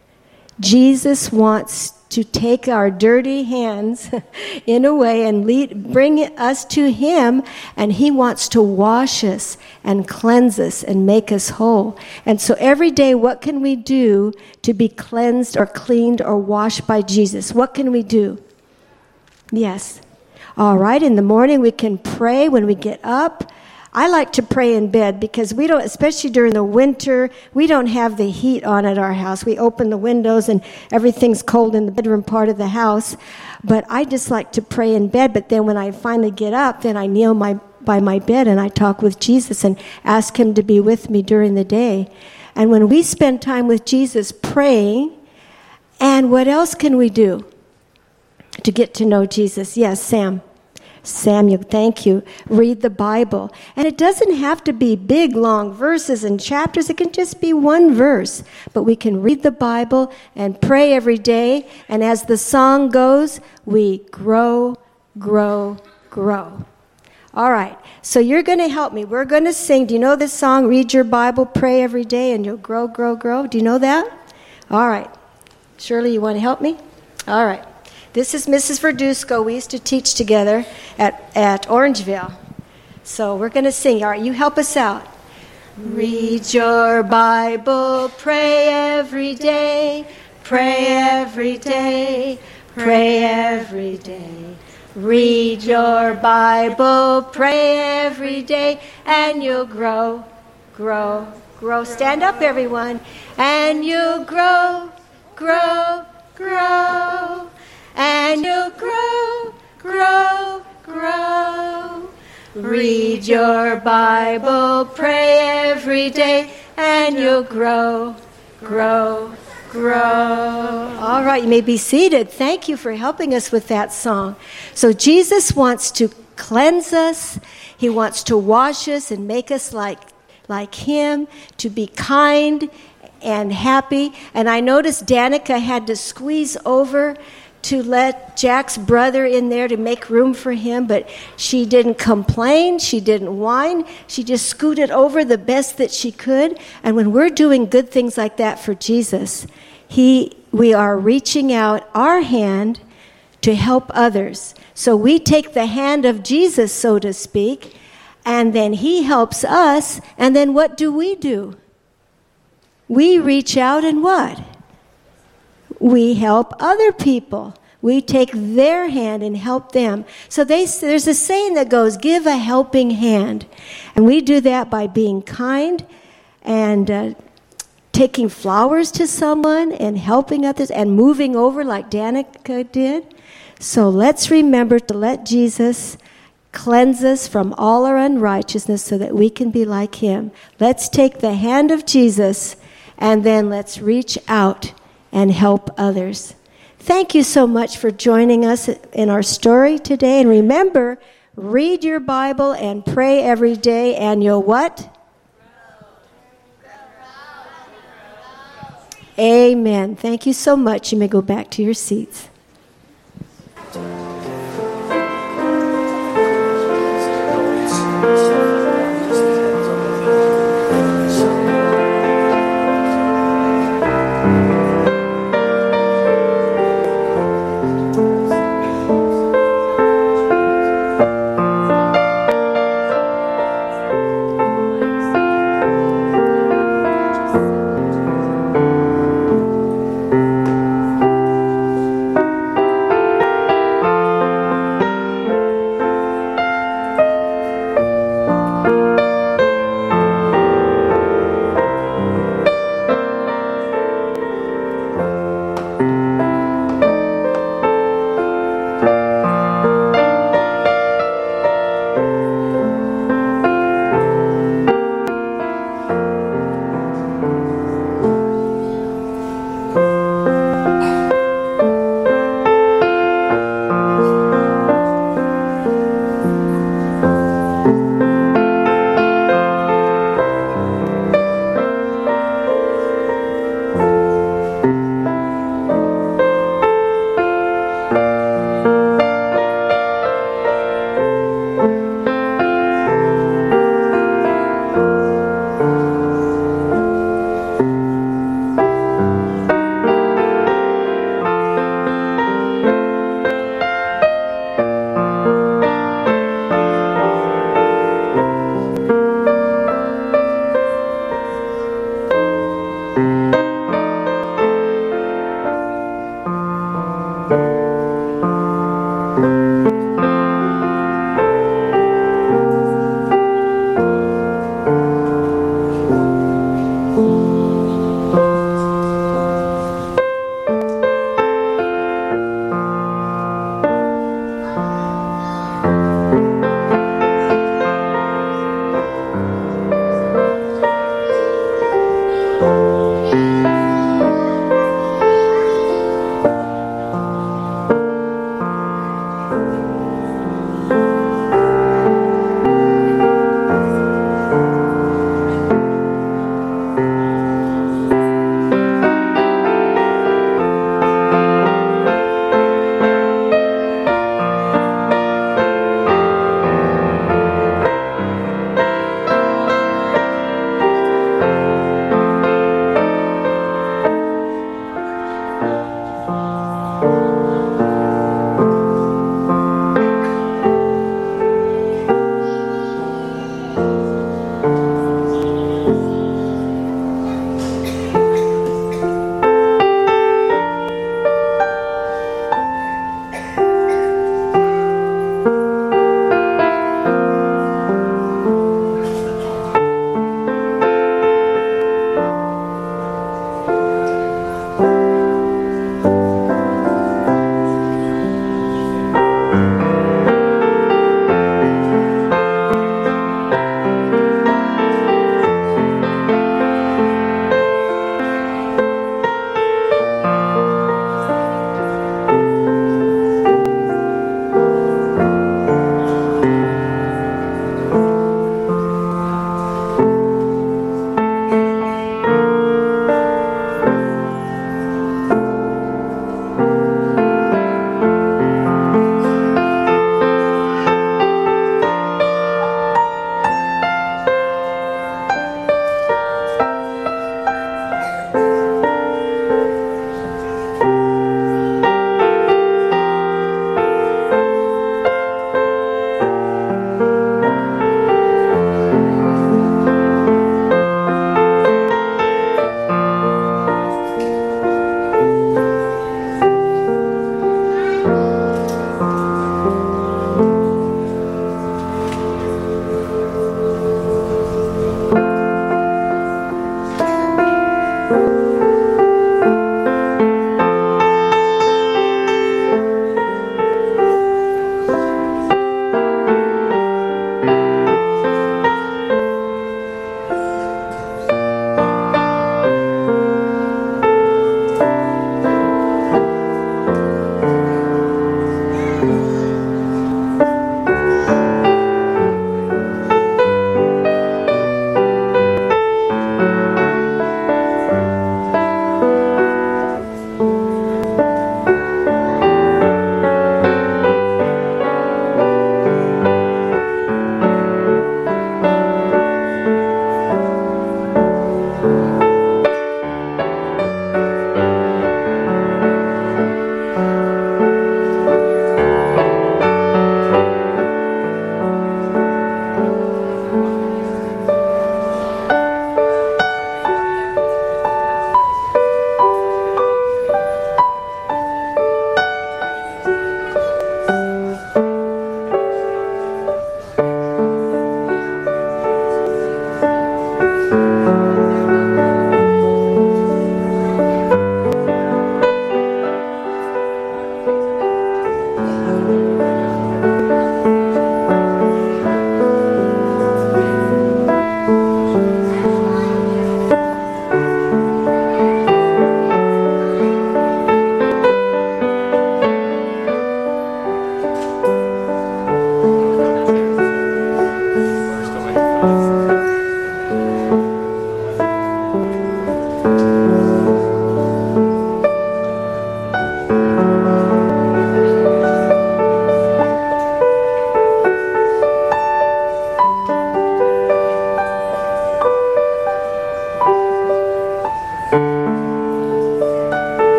Jesus wants to take our dirty hands in a way and lead, bring us to him, and he wants to wash us and cleanse us and make us whole. And so every day, what can we do to be cleansed or cleaned or washed by Jesus? What can we do? Yes. All right, in the morning we can pray when we get up. I like to pray in bed because we don't, especially during the winter, we don't have the heat on at our house. We open the windows and everything's cold in the bedroom part of the house. But I just like to pray in bed. But then when I finally get up, then I kneel my, by my bed and I talk with Jesus and ask him to be with me during the day. And when we spend time with Jesus praying, and what else can we do to get to know Jesus? Yes, Sam. Samuel, thank you. Read the Bible. And it doesn't have to be big, long verses and chapters. It can just be one verse. But we can read the Bible and pray every day. And as the song goes, we grow, grow, grow. All right. So you're going to help me. We're going to sing. Do you know this song? Read your Bible, pray every day, and you'll grow, grow, grow. Do you know that? All right. Shirley, you want to help me? All right. This is Missus Verdusco. We used to teach together at, at Orangeville. So we're going to sing. All right, you help us out. Read your Bible, pray every day, pray every day, pray every day. Read your Bible, pray every day, and you'll grow, grow, grow. Stand up, everyone. And you'll grow, grow, grow. And you'll grow, grow, grow. Read your Bible, pray every day, and you'll grow, grow, grow. All right, you may be seated. Thank you for helping us with that song. So Jesus wants to cleanse us. He wants to wash us and make us like, like him, to be kind and happy. And I noticed Danica had to squeeze over to let Jack's brother in there to make room for him, but she didn't complain, she didn't whine, she just scooted over the best that she could. And when we're doing good things like that for Jesus, he, we are reaching out our hand to help others. So we take the hand of Jesus, so to speak, and then he helps us, and then what do we do? We reach out and what? We help other people. We take their hand and help them. So they, there's a saying that goes, give a helping hand. And we do that by being kind and uh, taking flowers to someone and helping others and moving over like Danica did. So let's remember to let Jesus cleanse us from all our unrighteousness so that we can be like him. Let's take the hand of Jesus and then let's reach out and help others. Thank you so much for joining us in our story today. And remember, read your Bible and pray every day, and you'll what? Amen. Thank you so much. You may go back to your seats.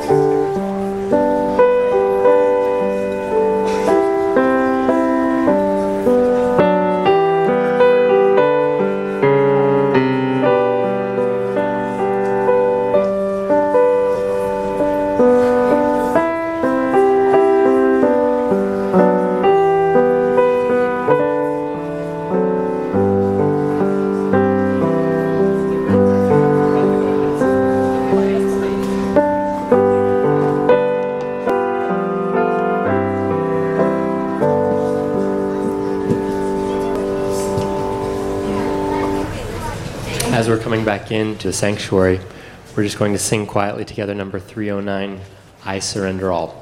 As we're coming back into the sanctuary, we're just going to sing quietly together number three oh nine, I Surrender All.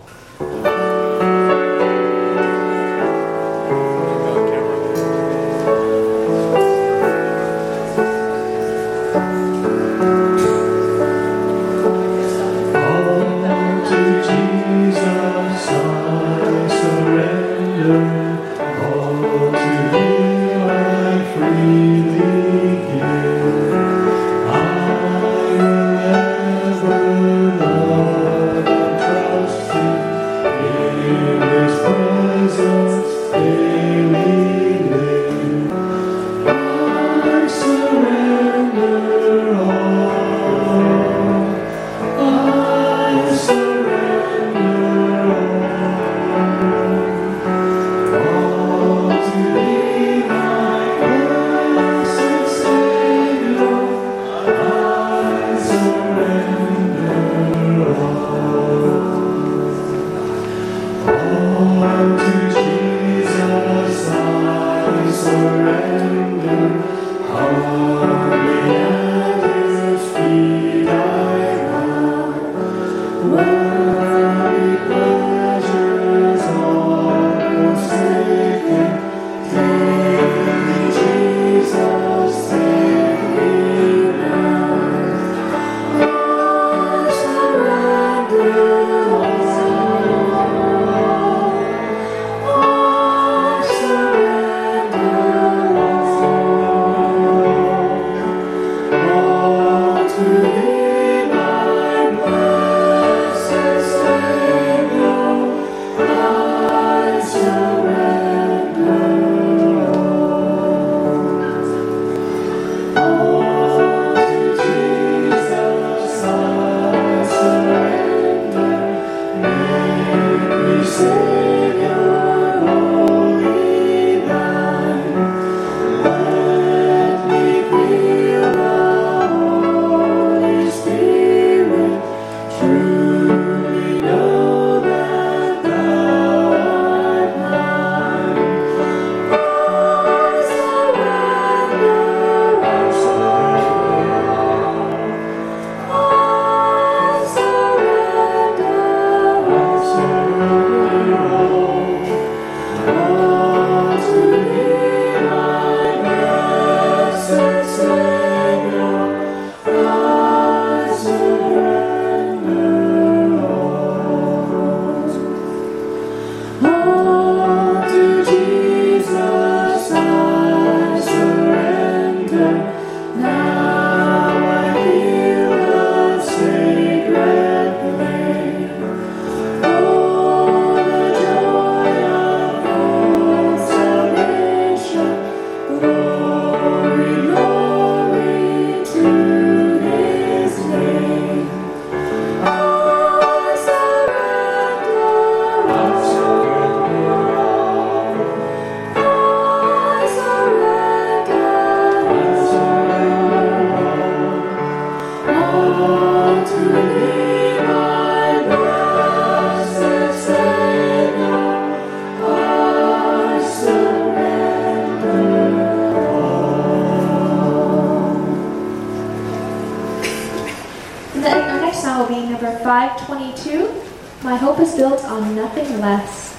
five twenty-two, my hope is built on nothing less.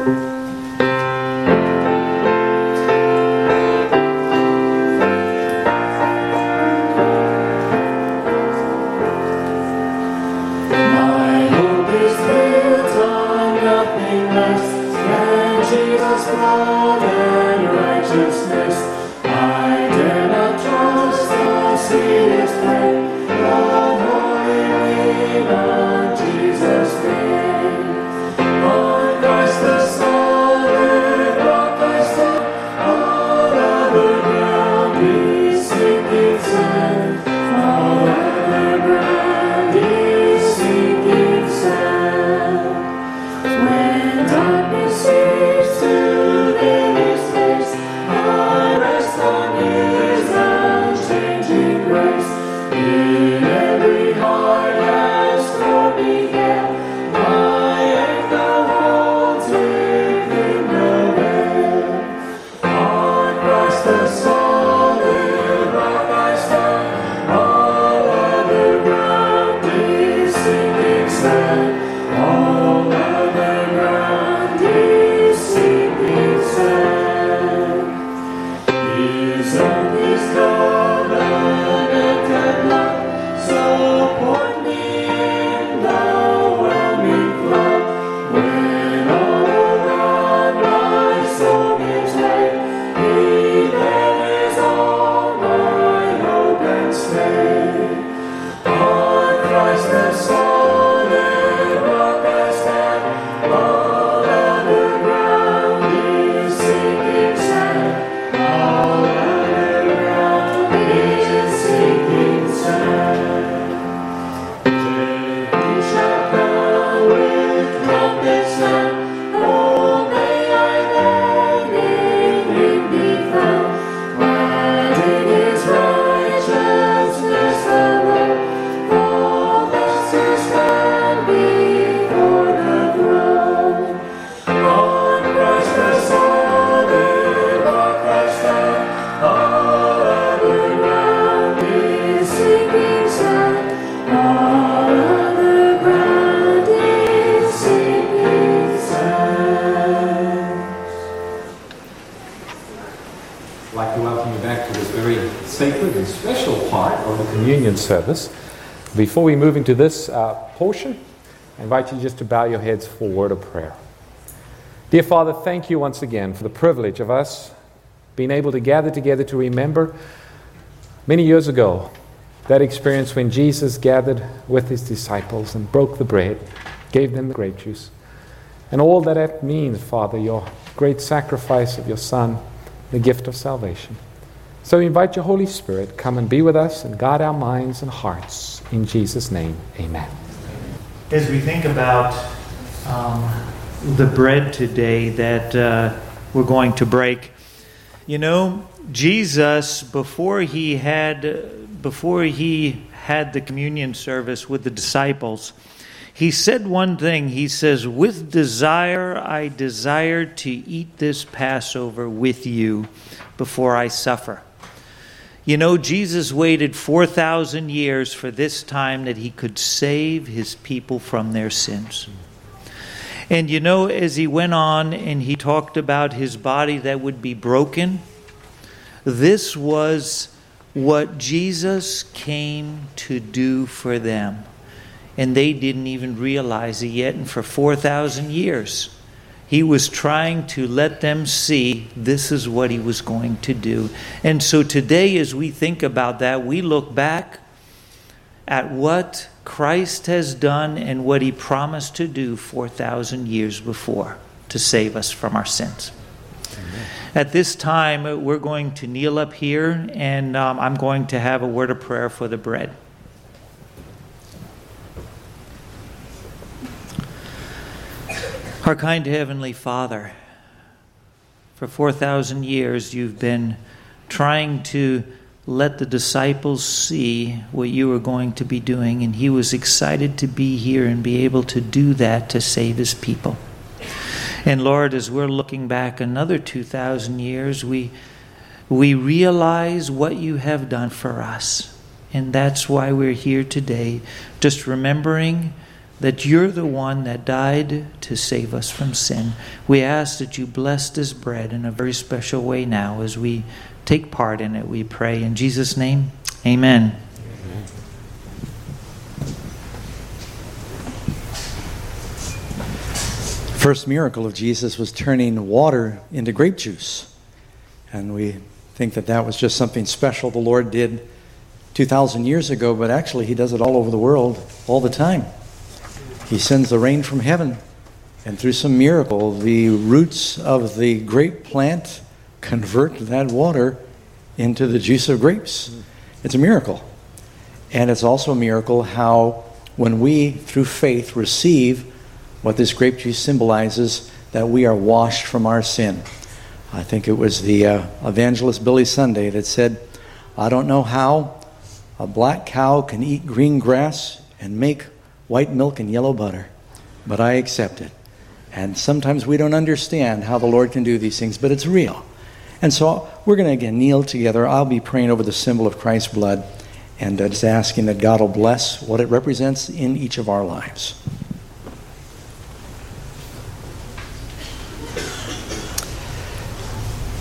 My hope is built on nothing less than Jesus' blood and righteousness. I dare not trust the sweetest way, but wholly lean on Jesus. sand. All other ground is sinking sand. His oath is covenant and love, support me in the whelming flood. When all around my soul gives way, He then is all my hope and stay. On Christ the solid rock I stand, all other ground is sinking sand. All other ground is sinking sand. He shall come with trumpet sound. Oh, may I then in Him be found, clad in His righteousness alone, faultless to stand before the throne. On Christ the solid rock I stand, all other ground is sinking sand. All other ground is sinking sand. I'd like to welcome you back to this very sacred and special part of the communion service. Before we move into this uh, portion, I invite you just to bow your heads for a word of prayer. Dear Father, thank you once again for the privilege of us being able to gather together to remember many years ago that experience when Jesus gathered with His disciples and broke the bread, gave them the grape juice, and all that that means, Father, your great sacrifice of your Son, the gift of salvation. So we invite your Holy Spirit, come and be with us and guide our minds and hearts. In Jesus' name, amen. As we think about um, the bread today that uh, we're going to break, you know, Jesus, before he had before he had the communion service with the disciples, he said one thing. He says, "With desire I desire to eat this Passover with you before I suffer." You know, Jesus waited four thousand years for this time that He could save His people from their sins. And you know, as He went on and He talked about His body that would be broken, this was what Jesus came to do for them. And they didn't even realize it yet. And for four thousand years, He was trying to let them see this is what He was going to do. And so today, as we think about that, we look back at what Christ has done and what He promised to do four thousand years before to save us from our sins. Amen. At this time, we're going to kneel up here, and um, I'm going to have a word of prayer for the bread. Our kind Heavenly Father, for four thousand years you've been trying to let the disciples see what you were going to be doing, and He was excited to be here and be able to do that to save His people. And Lord, as we're looking back another two thousand years, we, we realize what you have done for us. And that's why we're here today, just remembering that you're the one that died to save us from sin. We ask that you bless this bread in a very special way now as we take part in it, we pray. In Jesus' name, amen. Amen. First miracle of Jesus was turning water into grape juice. And we think that that was just something special the Lord did two thousand years ago, but actually He does it all over the world all the time. He sends the rain from heaven, and through some miracle, the roots of the grape plant convert that water into the juice of grapes. It's a miracle. And it's also a miracle how when we, through faith, receive what this grape juice symbolizes, that we are washed from our sin. I think it was the uh, evangelist Billy Sunday that said, "I don't know how a black cow can eat green grass and make white milk and yellow butter, but I accept it." And sometimes we don't understand how the Lord can do these things, but it's real. And so we're going to again kneel together. I'll be praying over the symbol of Christ's blood and uh, just asking that God will bless what it represents in each of our lives.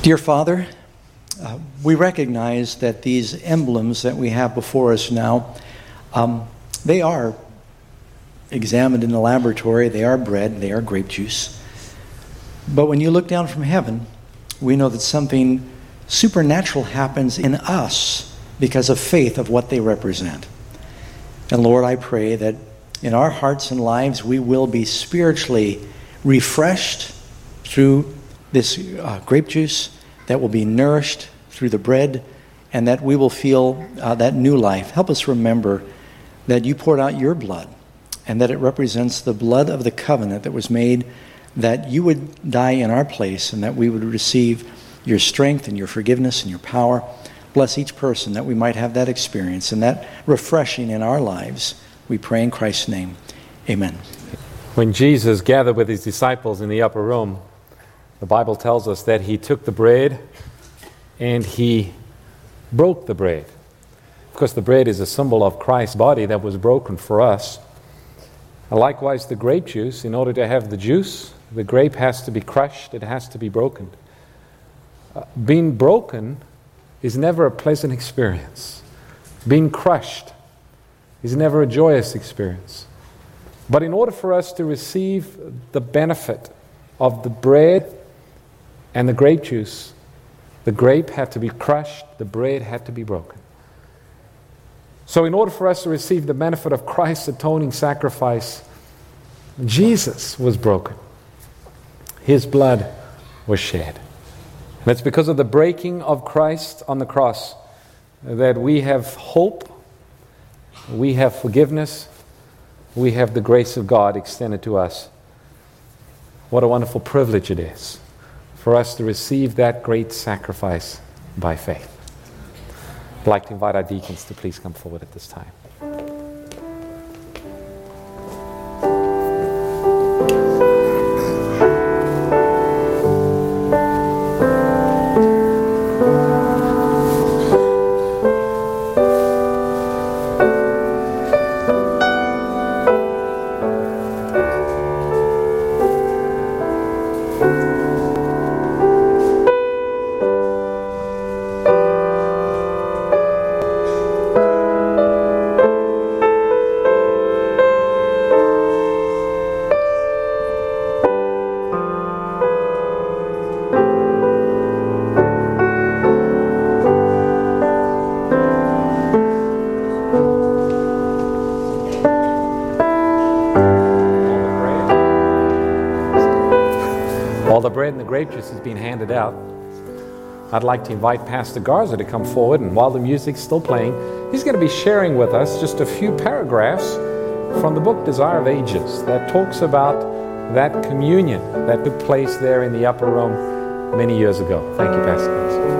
Dear Father, uh, we recognize that these emblems that we have before us now, um, they are examined in the laboratory, they are bread, they are grape juice. But when you look down from heaven, we know that something supernatural happens in us because of faith of what they represent. And Lord, I pray that in our hearts and lives we will be spiritually refreshed through this uh, grape juice, that will be nourished through the bread, and that we will feel uh, that new life. Help us remember that you poured out your blood, and that it represents the blood of the covenant that was made, that you would die in our place, and that we would receive your strength and your forgiveness and your power. Bless each person that we might have that experience and that refreshing in our lives. We pray in Christ's name. Amen. When Jesus gathered with his disciples in the upper room, the Bible tells us that he took the bread and he broke the bread. Because the bread is a symbol of Christ's body that was broken for us. And likewise, the grape juice, in order to have the juice, the grape has to be crushed, it has to be broken. Uh, being broken is never a pleasant experience. Being crushed is never a joyous experience. But in order for us to receive the benefit of the bread and the grape juice, the grape had to be crushed, the bread had to be broken. So in order for us to receive the benefit of Christ's atoning sacrifice, Jesus was broken. His blood was shed. And it's because of the breaking of Christ on the cross that we have hope, we have forgiveness, we have the grace of God extended to us. What a wonderful privilege it is for us to receive that great sacrifice by faith. I'd like to invite our deacons to please come forward at this time. While the bread and the grape juice is being handed out, I'd like to invite Pastor Garza to come forward, and while the music's still playing, he's going to be sharing with us just a few paragraphs from the book Desire of Ages that talks about that communion that took place there in the upper room many years ago. Thank you, Pastor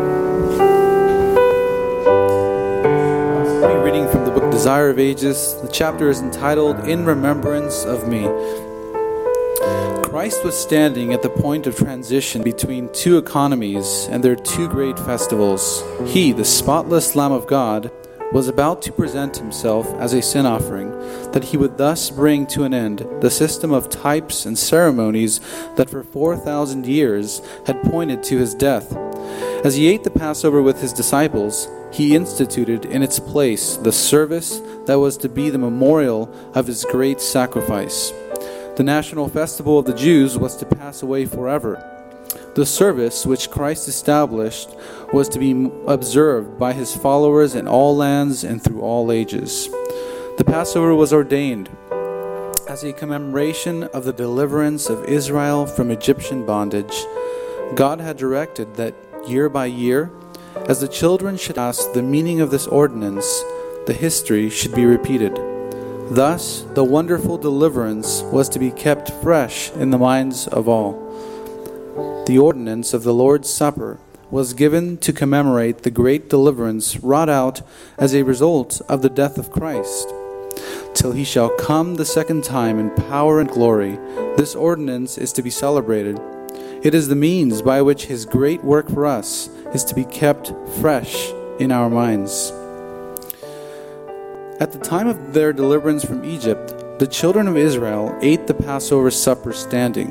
Garza. I'll be reading from the book Desire of Ages. The chapter is entitled In Remembrance of Me. Christ was standing at the point of transition between two economies and their two great festivals. He, the spotless Lamb of God, was about to present himself as a sin offering, that he would thus bring to an end the system of types and ceremonies that for four thousand years had pointed to his death. As he ate the Passover with his disciples, he instituted in its place the service that was to be the memorial of his great sacrifice. The national festival of the Jews was to pass away forever. The service which Christ established was to be observed by his followers in all lands and through all ages. The Passover was ordained as a commemoration of the deliverance of Israel from Egyptian bondage. God had directed that year by year, as the children should ask the meaning of this ordinance, the history should be repeated. Thus, the wonderful deliverance was to be kept fresh in the minds of all. The ordinance of the Lord's Supper was given to commemorate the great deliverance wrought out as a result of the death of Christ. Till he shall come the second time in power and glory, this ordinance is to be celebrated. It is the means by which his great work for us is to be kept fresh in our minds. At the time of their deliverance from Egypt, the children of Israel ate the Passover supper standing,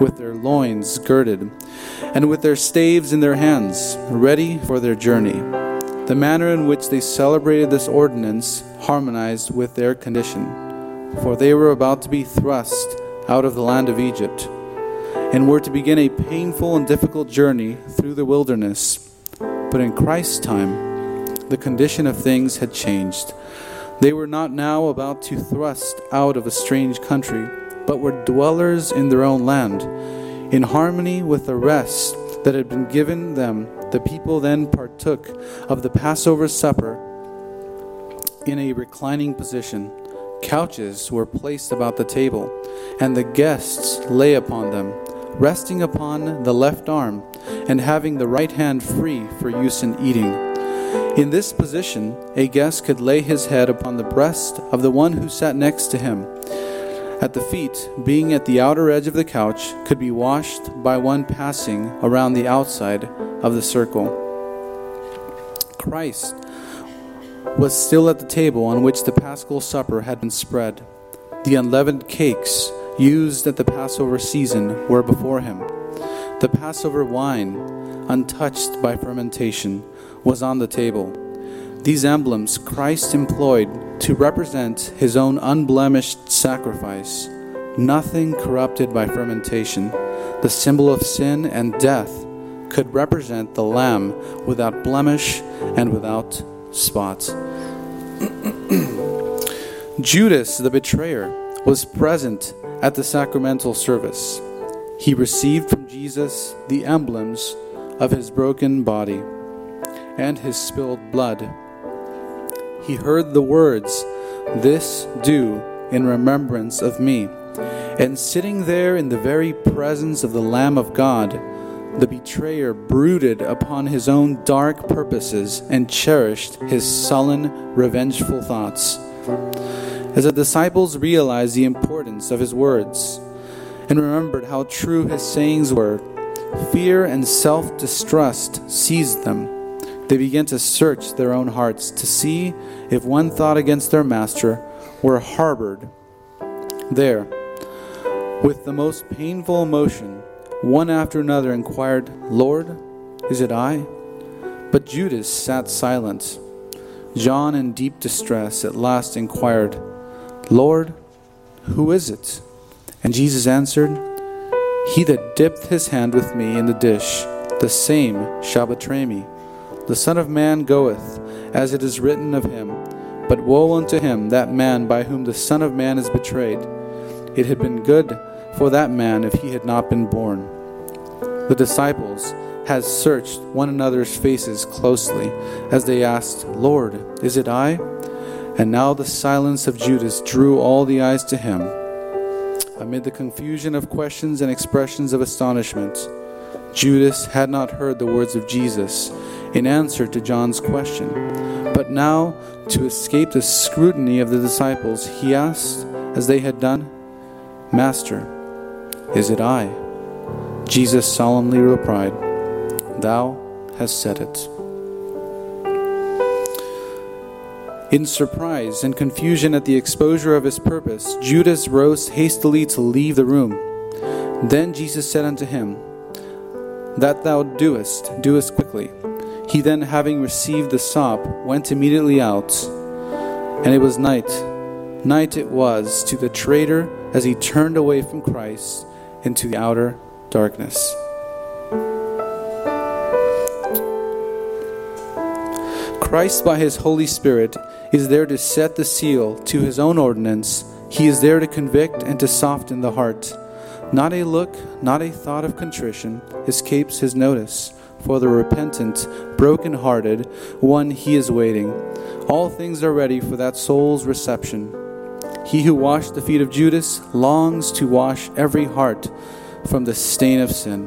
with their loins girded, and with their staves in their hands, ready for their journey. The manner in which they celebrated this ordinance harmonized with their condition, for they were about to be thrust out of the land of Egypt, and were to begin a painful and difficult journey through the wilderness. But in Christ's time, the condition of things had changed. They were not now about to thrust out of a strange country, but were dwellers in their own land. In harmony with the rest that had been given them, the people then partook of the Passover supper in a reclining position. Couches were placed about the table, and the guests lay upon them, resting upon the left arm, and having the right hand free for use in eating. In this position, a guest could lay his head upon the breast of the one who sat next to him. At the feet, being at the outer edge of the couch, could be washed by one passing around the outside of the circle. Christ was still at the table on which the Paschal supper had been spread. The unleavened cakes used at the Passover season were before him. The Passover wine, untouched by fermentation, was on the table. These emblems Christ employed to represent his own unblemished sacrifice, nothing corrupted by fermentation. The symbol of sin and death could represent the Lamb without blemish and without spot. Judas, the betrayer, was present at the sacramental service. He received from Jesus the emblems of his broken body and his spilled blood. He heard the words, "This do in remembrance of me." And sitting there in the very presence of the Lamb of God, the betrayer brooded upon his own dark purposes and cherished his sullen, revengeful thoughts. As the disciples realized the importance of his words and remembered how true his sayings were, fear and self-distrust seized them. They began to search their own hearts to see if one thought against their master were harbored there. With the most painful emotion, one after another inquired, "Lord, is it I?" But Judas sat silent. John, in deep distress, at last inquired, "Lord, who is it?" And Jesus answered, "He that dipped his hand with me in the dish, the same shall betray me. The Son of Man goeth, as it is written of him. But woe unto him, that man by whom the Son of Man is betrayed. It had been good for that man if he had not been born." The disciples had searched one another's faces closely as they asked, "Lord, is it I?" And now the silence of Judas drew all the eyes to him. Amid the confusion of questions and expressions of astonishment, Judas had not heard the words of Jesus in answer to John's question. But now, to escape the scrutiny of the disciples, he asked, as they had done, "Master, is it I?" Jesus solemnly replied, "Thou hast said it." In surprise and confusion at the exposure of his purpose, Judas rose hastily to leave the room. Then Jesus said unto him, "That thou doest, doest quickly." He then, having received the sop, went immediately out. And it was night. Night it was to the traitor as he turned away from Christ into the outer darkness. Christ, by his Holy Spirit, is there to set the seal to his own ordinance. He is there to convict and to soften the heart. Not a look, not a thought of contrition escapes his notice. For the repentant, broken-hearted one he is waiting. All things are ready for that soul's reception. He who washed the feet of Judas longs to wash every heart from the stain of sin.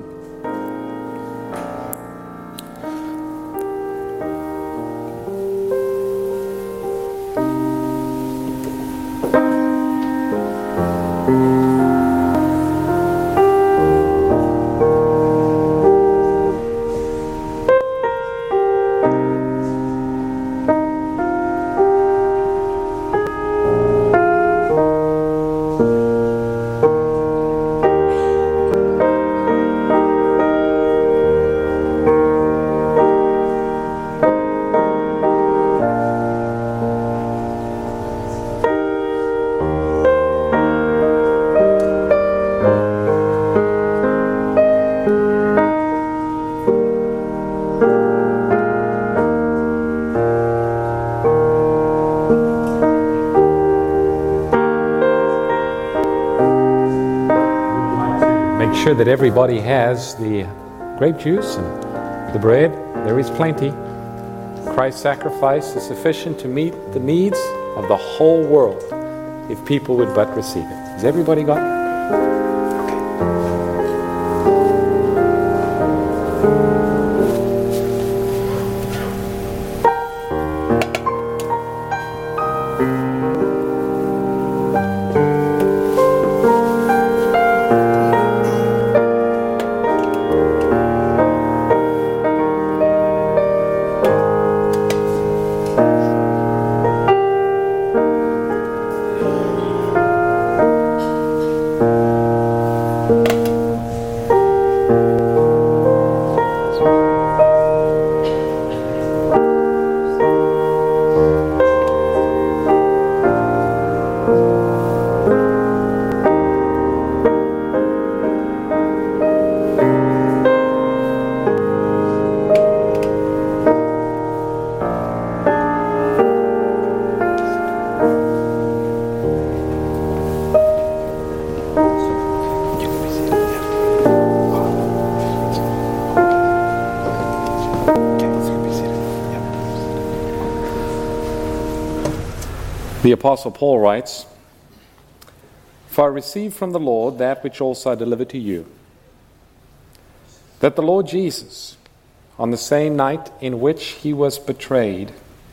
Make sure that everybody has the grape juice and the bread. There is plenty. Christ's sacrifice is sufficient to meet the needs of the whole world if people would but receive it. Has everybody got it? The Apostle Paul writes, "For I received from the Lord that which also I delivered to you, that the Lord Jesus, on the same night in which he was betrayed,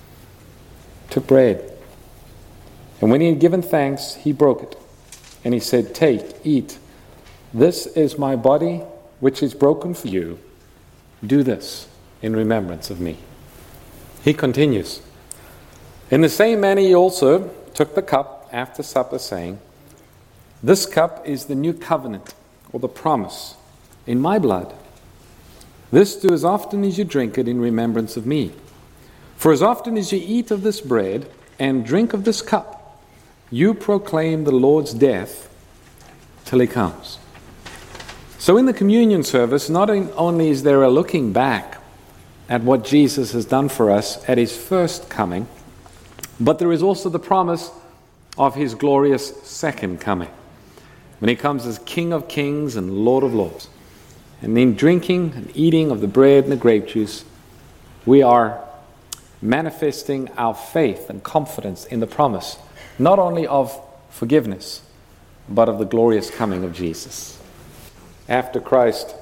took bread. And when he had given thanks, he broke it. And he said, 'Take, eat. This is my body, which is broken for you. Do this in remembrance of me.'" He continues, "In the same manner he also took the cup after supper, saying, 'This cup is the new covenant,' or the promise, 'in my blood. This do as often as you drink it in remembrance of me. For as often as you eat of this bread and drink of this cup, you proclaim the Lord's death till he comes." So in the communion service, not only is there a looking back at what Jesus has done for us at his first coming, but there is also the promise of his glorious second coming, when he comes as King of Kings and Lord of Lords. And in drinking and eating of the bread and the grape juice, we are manifesting our faith and confidence in the promise, not only of forgiveness, but of the glorious coming of Jesus. After Christ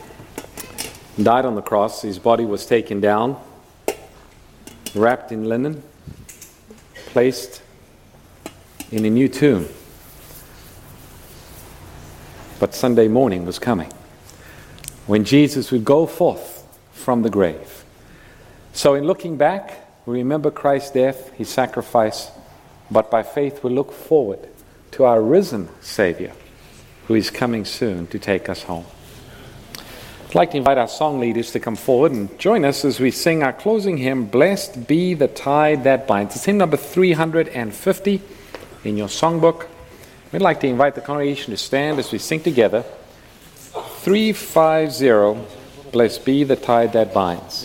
died on the cross, his body was taken down, wrapped in linen, placed in a new tomb. But Sunday morning was coming, when Jesus would go forth from the grave. So in looking back, we remember Christ's death, his sacrifice, but by faith we look forward to our risen Savior, who is coming soon to take us home. I'd like to invite our song leaders to come forward and join us as we sing our closing hymn, "Blessed Be the Tide That Binds." It's hymn number three hundred fifty in your songbook. We'd like to invite the congregation to stand as we sing together. three fifty, "Blessed Be the Tide That Binds."